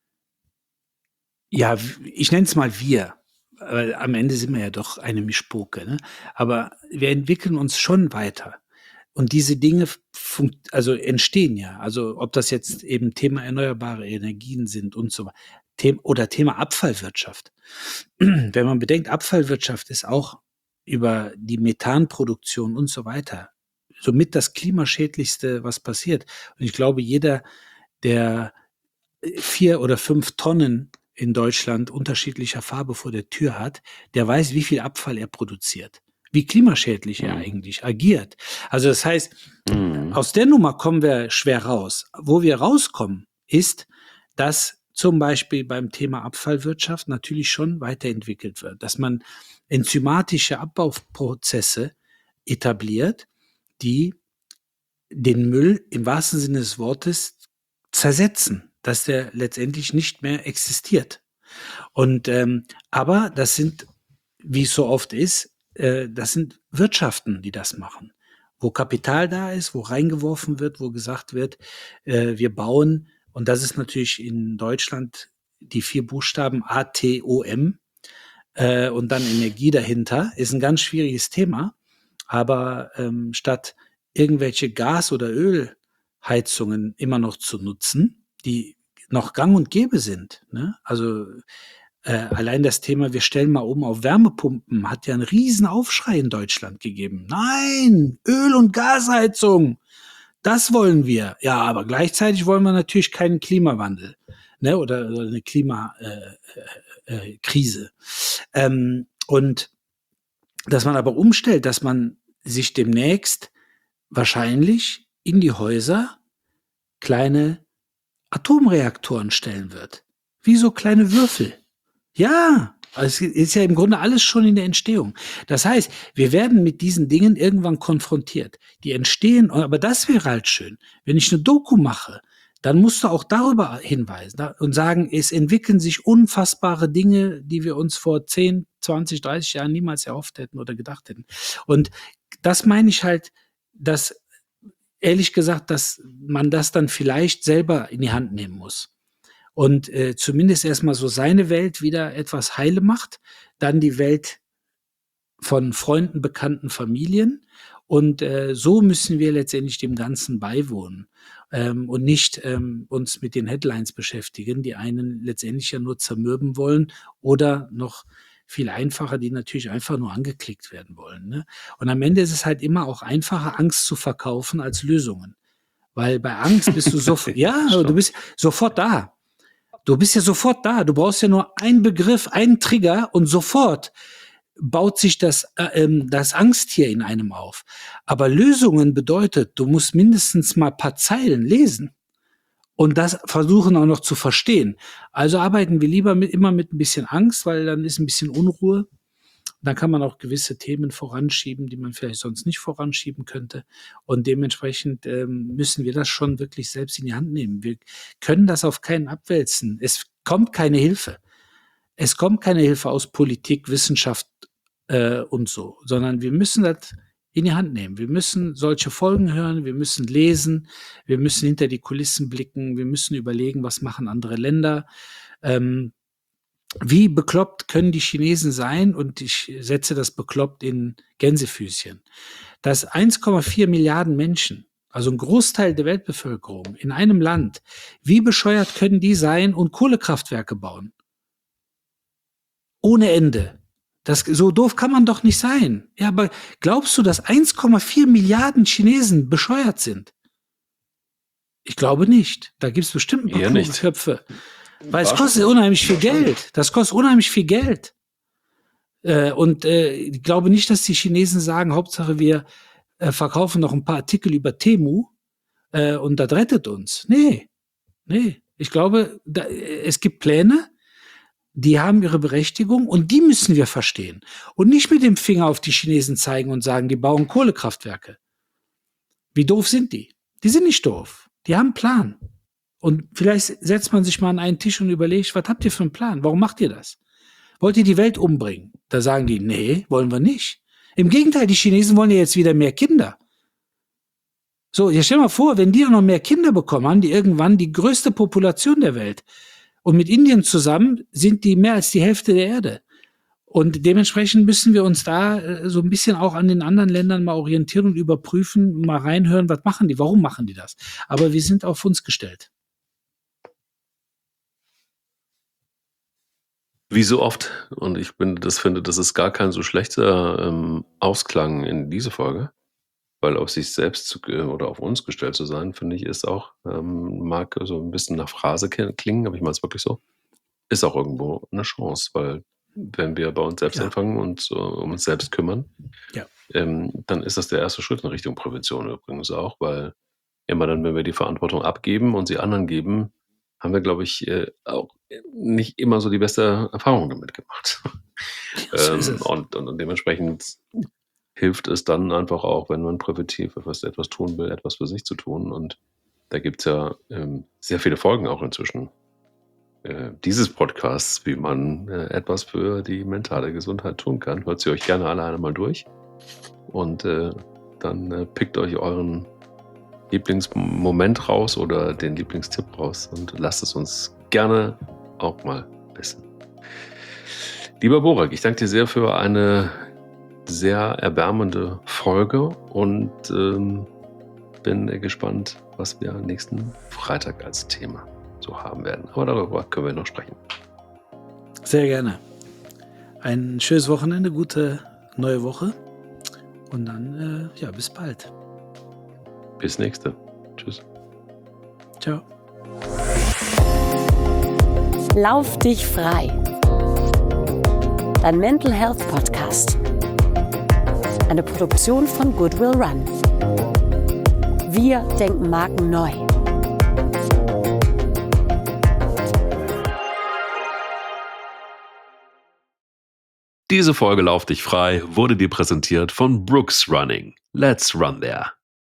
ja, ich nenne es mal wir, weil am Ende sind wir ja doch eine Mischpoke, ne? Aber wir entwickeln uns schon weiter. und diese Dinge funkt, also entstehen ja. Also ob das jetzt eben Thema erneuerbare Energien sind und so weiter. Them- Oder Thema Abfallwirtschaft. Wenn man bedenkt, Abfallwirtschaft ist auch über die Methanproduktion und so weiter somit das klimaschädlichste, was passiert. Und ich glaube, jeder, der vier oder fünf Tonnen in Deutschland unterschiedlicher Farbe vor der Tür hat, der weiß, wie viel Abfall er produziert, wie klimaschädlich er Mhm. eigentlich agiert. Also das heißt, Mhm. aus der Nummer kommen wir schwer raus. Wo wir rauskommen, ist, dass zum Beispiel beim Thema Abfallwirtschaft natürlich schon weiterentwickelt wird, dass man enzymatische Abbauprozesse etabliert, die den Müll im wahrsten Sinne des Wortes zersetzen, dass der letztendlich nicht mehr existiert. Und ähm, aber das sind, wie es so oft ist, äh, das sind Wirtschaften, die das machen, wo Kapital da ist, wo reingeworfen wird, wo gesagt wird, äh, wir bauen, und das ist natürlich in Deutschland die vier Buchstaben A T O M äh, und dann Energie dahinter, ist ein ganz schwieriges Thema. Aber ähm, statt irgendwelche Gas- oder Ölheizungen immer noch zu nutzen, die noch gang und gäbe sind, ne? Also äh, allein das Thema, wir stellen mal um auf Wärmepumpen, hat ja einen riesen Aufschrei in Deutschland gegeben. Nein, Öl- und Gasheizung, das wollen wir. Ja, aber gleichzeitig wollen wir natürlich keinen Klimawandel, ne? Oder, oder eine Klimakrise. Äh, äh, Krise. ähm, und dass man aber umstellt, dass man sich demnächst wahrscheinlich in die Häuser kleine Atomreaktoren stellen wird. Wie so kleine Würfel. Ja, es ist ja im Grunde alles schon in der Entstehung. Das heißt, wir werden mit diesen Dingen irgendwann konfrontiert. Die entstehen, aber das wäre halt schön. Wenn ich eine Doku mache, dann musst du auch darüber hinweisen da- und sagen, es entwickeln sich unfassbare Dinge, die wir uns vor zehn, zwanzig, dreißig Jahren niemals erhofft hätten oder gedacht hätten. Und das meine ich halt, dass, ehrlich gesagt, dass man das dann vielleicht selber in die Hand nehmen muss. Und äh, zumindest erstmal so seine Welt wieder etwas heile macht, dann die Welt von Freunden, Bekannten, Familien. Und äh, so müssen wir letztendlich dem Ganzen beiwohnen ähm, und nicht ähm, uns mit den Headlines beschäftigen, die einen letztendlich ja nur zermürben wollen oder noch viel einfacher, die natürlich einfach nur angeklickt werden wollen. Ne? Und am Ende ist es halt immer auch einfacher, Angst zu verkaufen als Lösungen. Weil bei Angst bist du sofort, ja, Stimmt. du bist sofort da. Du bist ja sofort da. Du brauchst ja nur einen Begriff, einen Trigger und sofort baut sich das, äh, ähm, das Angsttier in einem auf. Aber Lösungen bedeutet, du musst mindestens mal ein paar Zeilen lesen und das versuchen auch noch zu verstehen. Also arbeiten wir lieber mit, immer mit ein bisschen Angst, weil dann ist ein bisschen Unruhe. Dann kann man auch gewisse Themen voranschieben, die man vielleicht sonst nicht voranschieben könnte. Und dementsprechend ähm, müssen wir das schon wirklich selbst in die Hand nehmen. Wir können das auf keinen abwälzen. Es kommt keine Hilfe. Es kommt keine Hilfe aus Politik, Wissenschaft äh, und so, sondern wir müssen das in die Hand nehmen. Wir müssen solche Folgen hören, wir müssen lesen, wir müssen hinter die Kulissen blicken, wir müssen überlegen, was machen andere Länder. Ähm, wie bekloppt können die Chinesen sein? Und ich setze das bekloppt in Gänsefüßchen. Dass eins Komma vier Milliarden Menschen, also ein Großteil der Weltbevölkerung in einem Land, wie bescheuert können die sein und Kohlekraftwerke bauen? Ohne Ende. Das, so doof kann man doch nicht sein. Ja, aber glaubst du, dass eins Komma vier Milliarden Chinesen bescheuert sind? Ich glaube nicht. Da gibt es bestimmt ein paar Eher kluge nicht. Köpfe. Weil es War kostet schon- unheimlich viel wahrscheinlich. Geld. Das kostet unheimlich viel Geld. Äh, und äh, ich glaube nicht, dass die Chinesen sagen, Hauptsache wir äh, verkaufen noch ein paar Artikel über Temu äh, und das rettet uns. Nee, nee. Ich glaube, da, es gibt Pläne, die haben ihre Berechtigung und die müssen wir verstehen. Und nicht mit dem Finger auf die Chinesen zeigen und sagen, die bauen Kohlekraftwerke. Wie doof sind die? Die sind nicht doof. Die haben einen Plan. Und vielleicht setzt man sich mal an einen Tisch und überlegt, was habt ihr für einen Plan? Warum macht ihr das? Wollt ihr die Welt umbringen? Da sagen die, nee, wollen wir nicht. Im Gegenteil, die Chinesen wollen ja jetzt wieder mehr Kinder. So, jetzt stell mal vor, wenn die auch noch mehr Kinder bekommen, haben die irgendwann die größte Population der Welt. Und mit Indien zusammen sind die mehr als die Hälfte der Erde. Und dementsprechend müssen wir uns da äh, so ein bisschen auch an den anderen Ländern mal orientieren und überprüfen, mal reinhören, was machen die, warum machen die das. Aber wir sind auf uns gestellt. Wie so oft, und ich bin, das finde, das ist gar kein so schlechter ähm, Ausklang in diese Folge, weil auf sich selbst zu, äh, oder auf uns gestellt zu sein, finde ich, ist auch, ähm, mag so ein bisschen nach Phrase ke- klingen, aber ich meine es wirklich so, ist auch irgendwo eine Chance, weil wenn wir bei uns selbst Ja. anfangen und äh, um uns selbst kümmern, Ja. ähm, dann ist das der erste Schritt in Richtung Prävention übrigens auch, weil immer dann, wenn wir die Verantwortung abgeben und sie anderen geben, haben wir, glaube ich, äh, auch nicht immer so die beste Erfahrung damit gemacht. So ist ähm, es. und, und, und dementsprechend hilft es dann einfach auch, wenn man präventiv etwas, etwas tun will, etwas für sich zu tun. Und da gibt es ja ähm, sehr viele Folgen auch inzwischen äh, dieses Podcasts, wie man äh, etwas für die mentale Gesundheit tun kann. Hört sie euch gerne alle einmal durch und äh, dann äh, pickt euch euren Lieblingsmoment raus oder den Lieblingstipp raus und lasst es uns gerne auch mal wissen. Lieber Borak, ich danke dir sehr für eine sehr erwärmende Folge und ähm, bin äh, gespannt, was wir nächsten Freitag als Thema so haben werden. Aber darüber können wir noch sprechen. Sehr gerne. Ein schönes Wochenende, gute neue Woche. Und dann, äh, ja, bis bald. Bis nächste. Tschüss. Ciao. Lauf dich frei. Dein Mental Health Podcast. Eine Produktion von Goodwill Run. Wir denken Marken neu. Diese Folge Lauf dich frei wurde dir präsentiert von Brooks Running. Let's run there.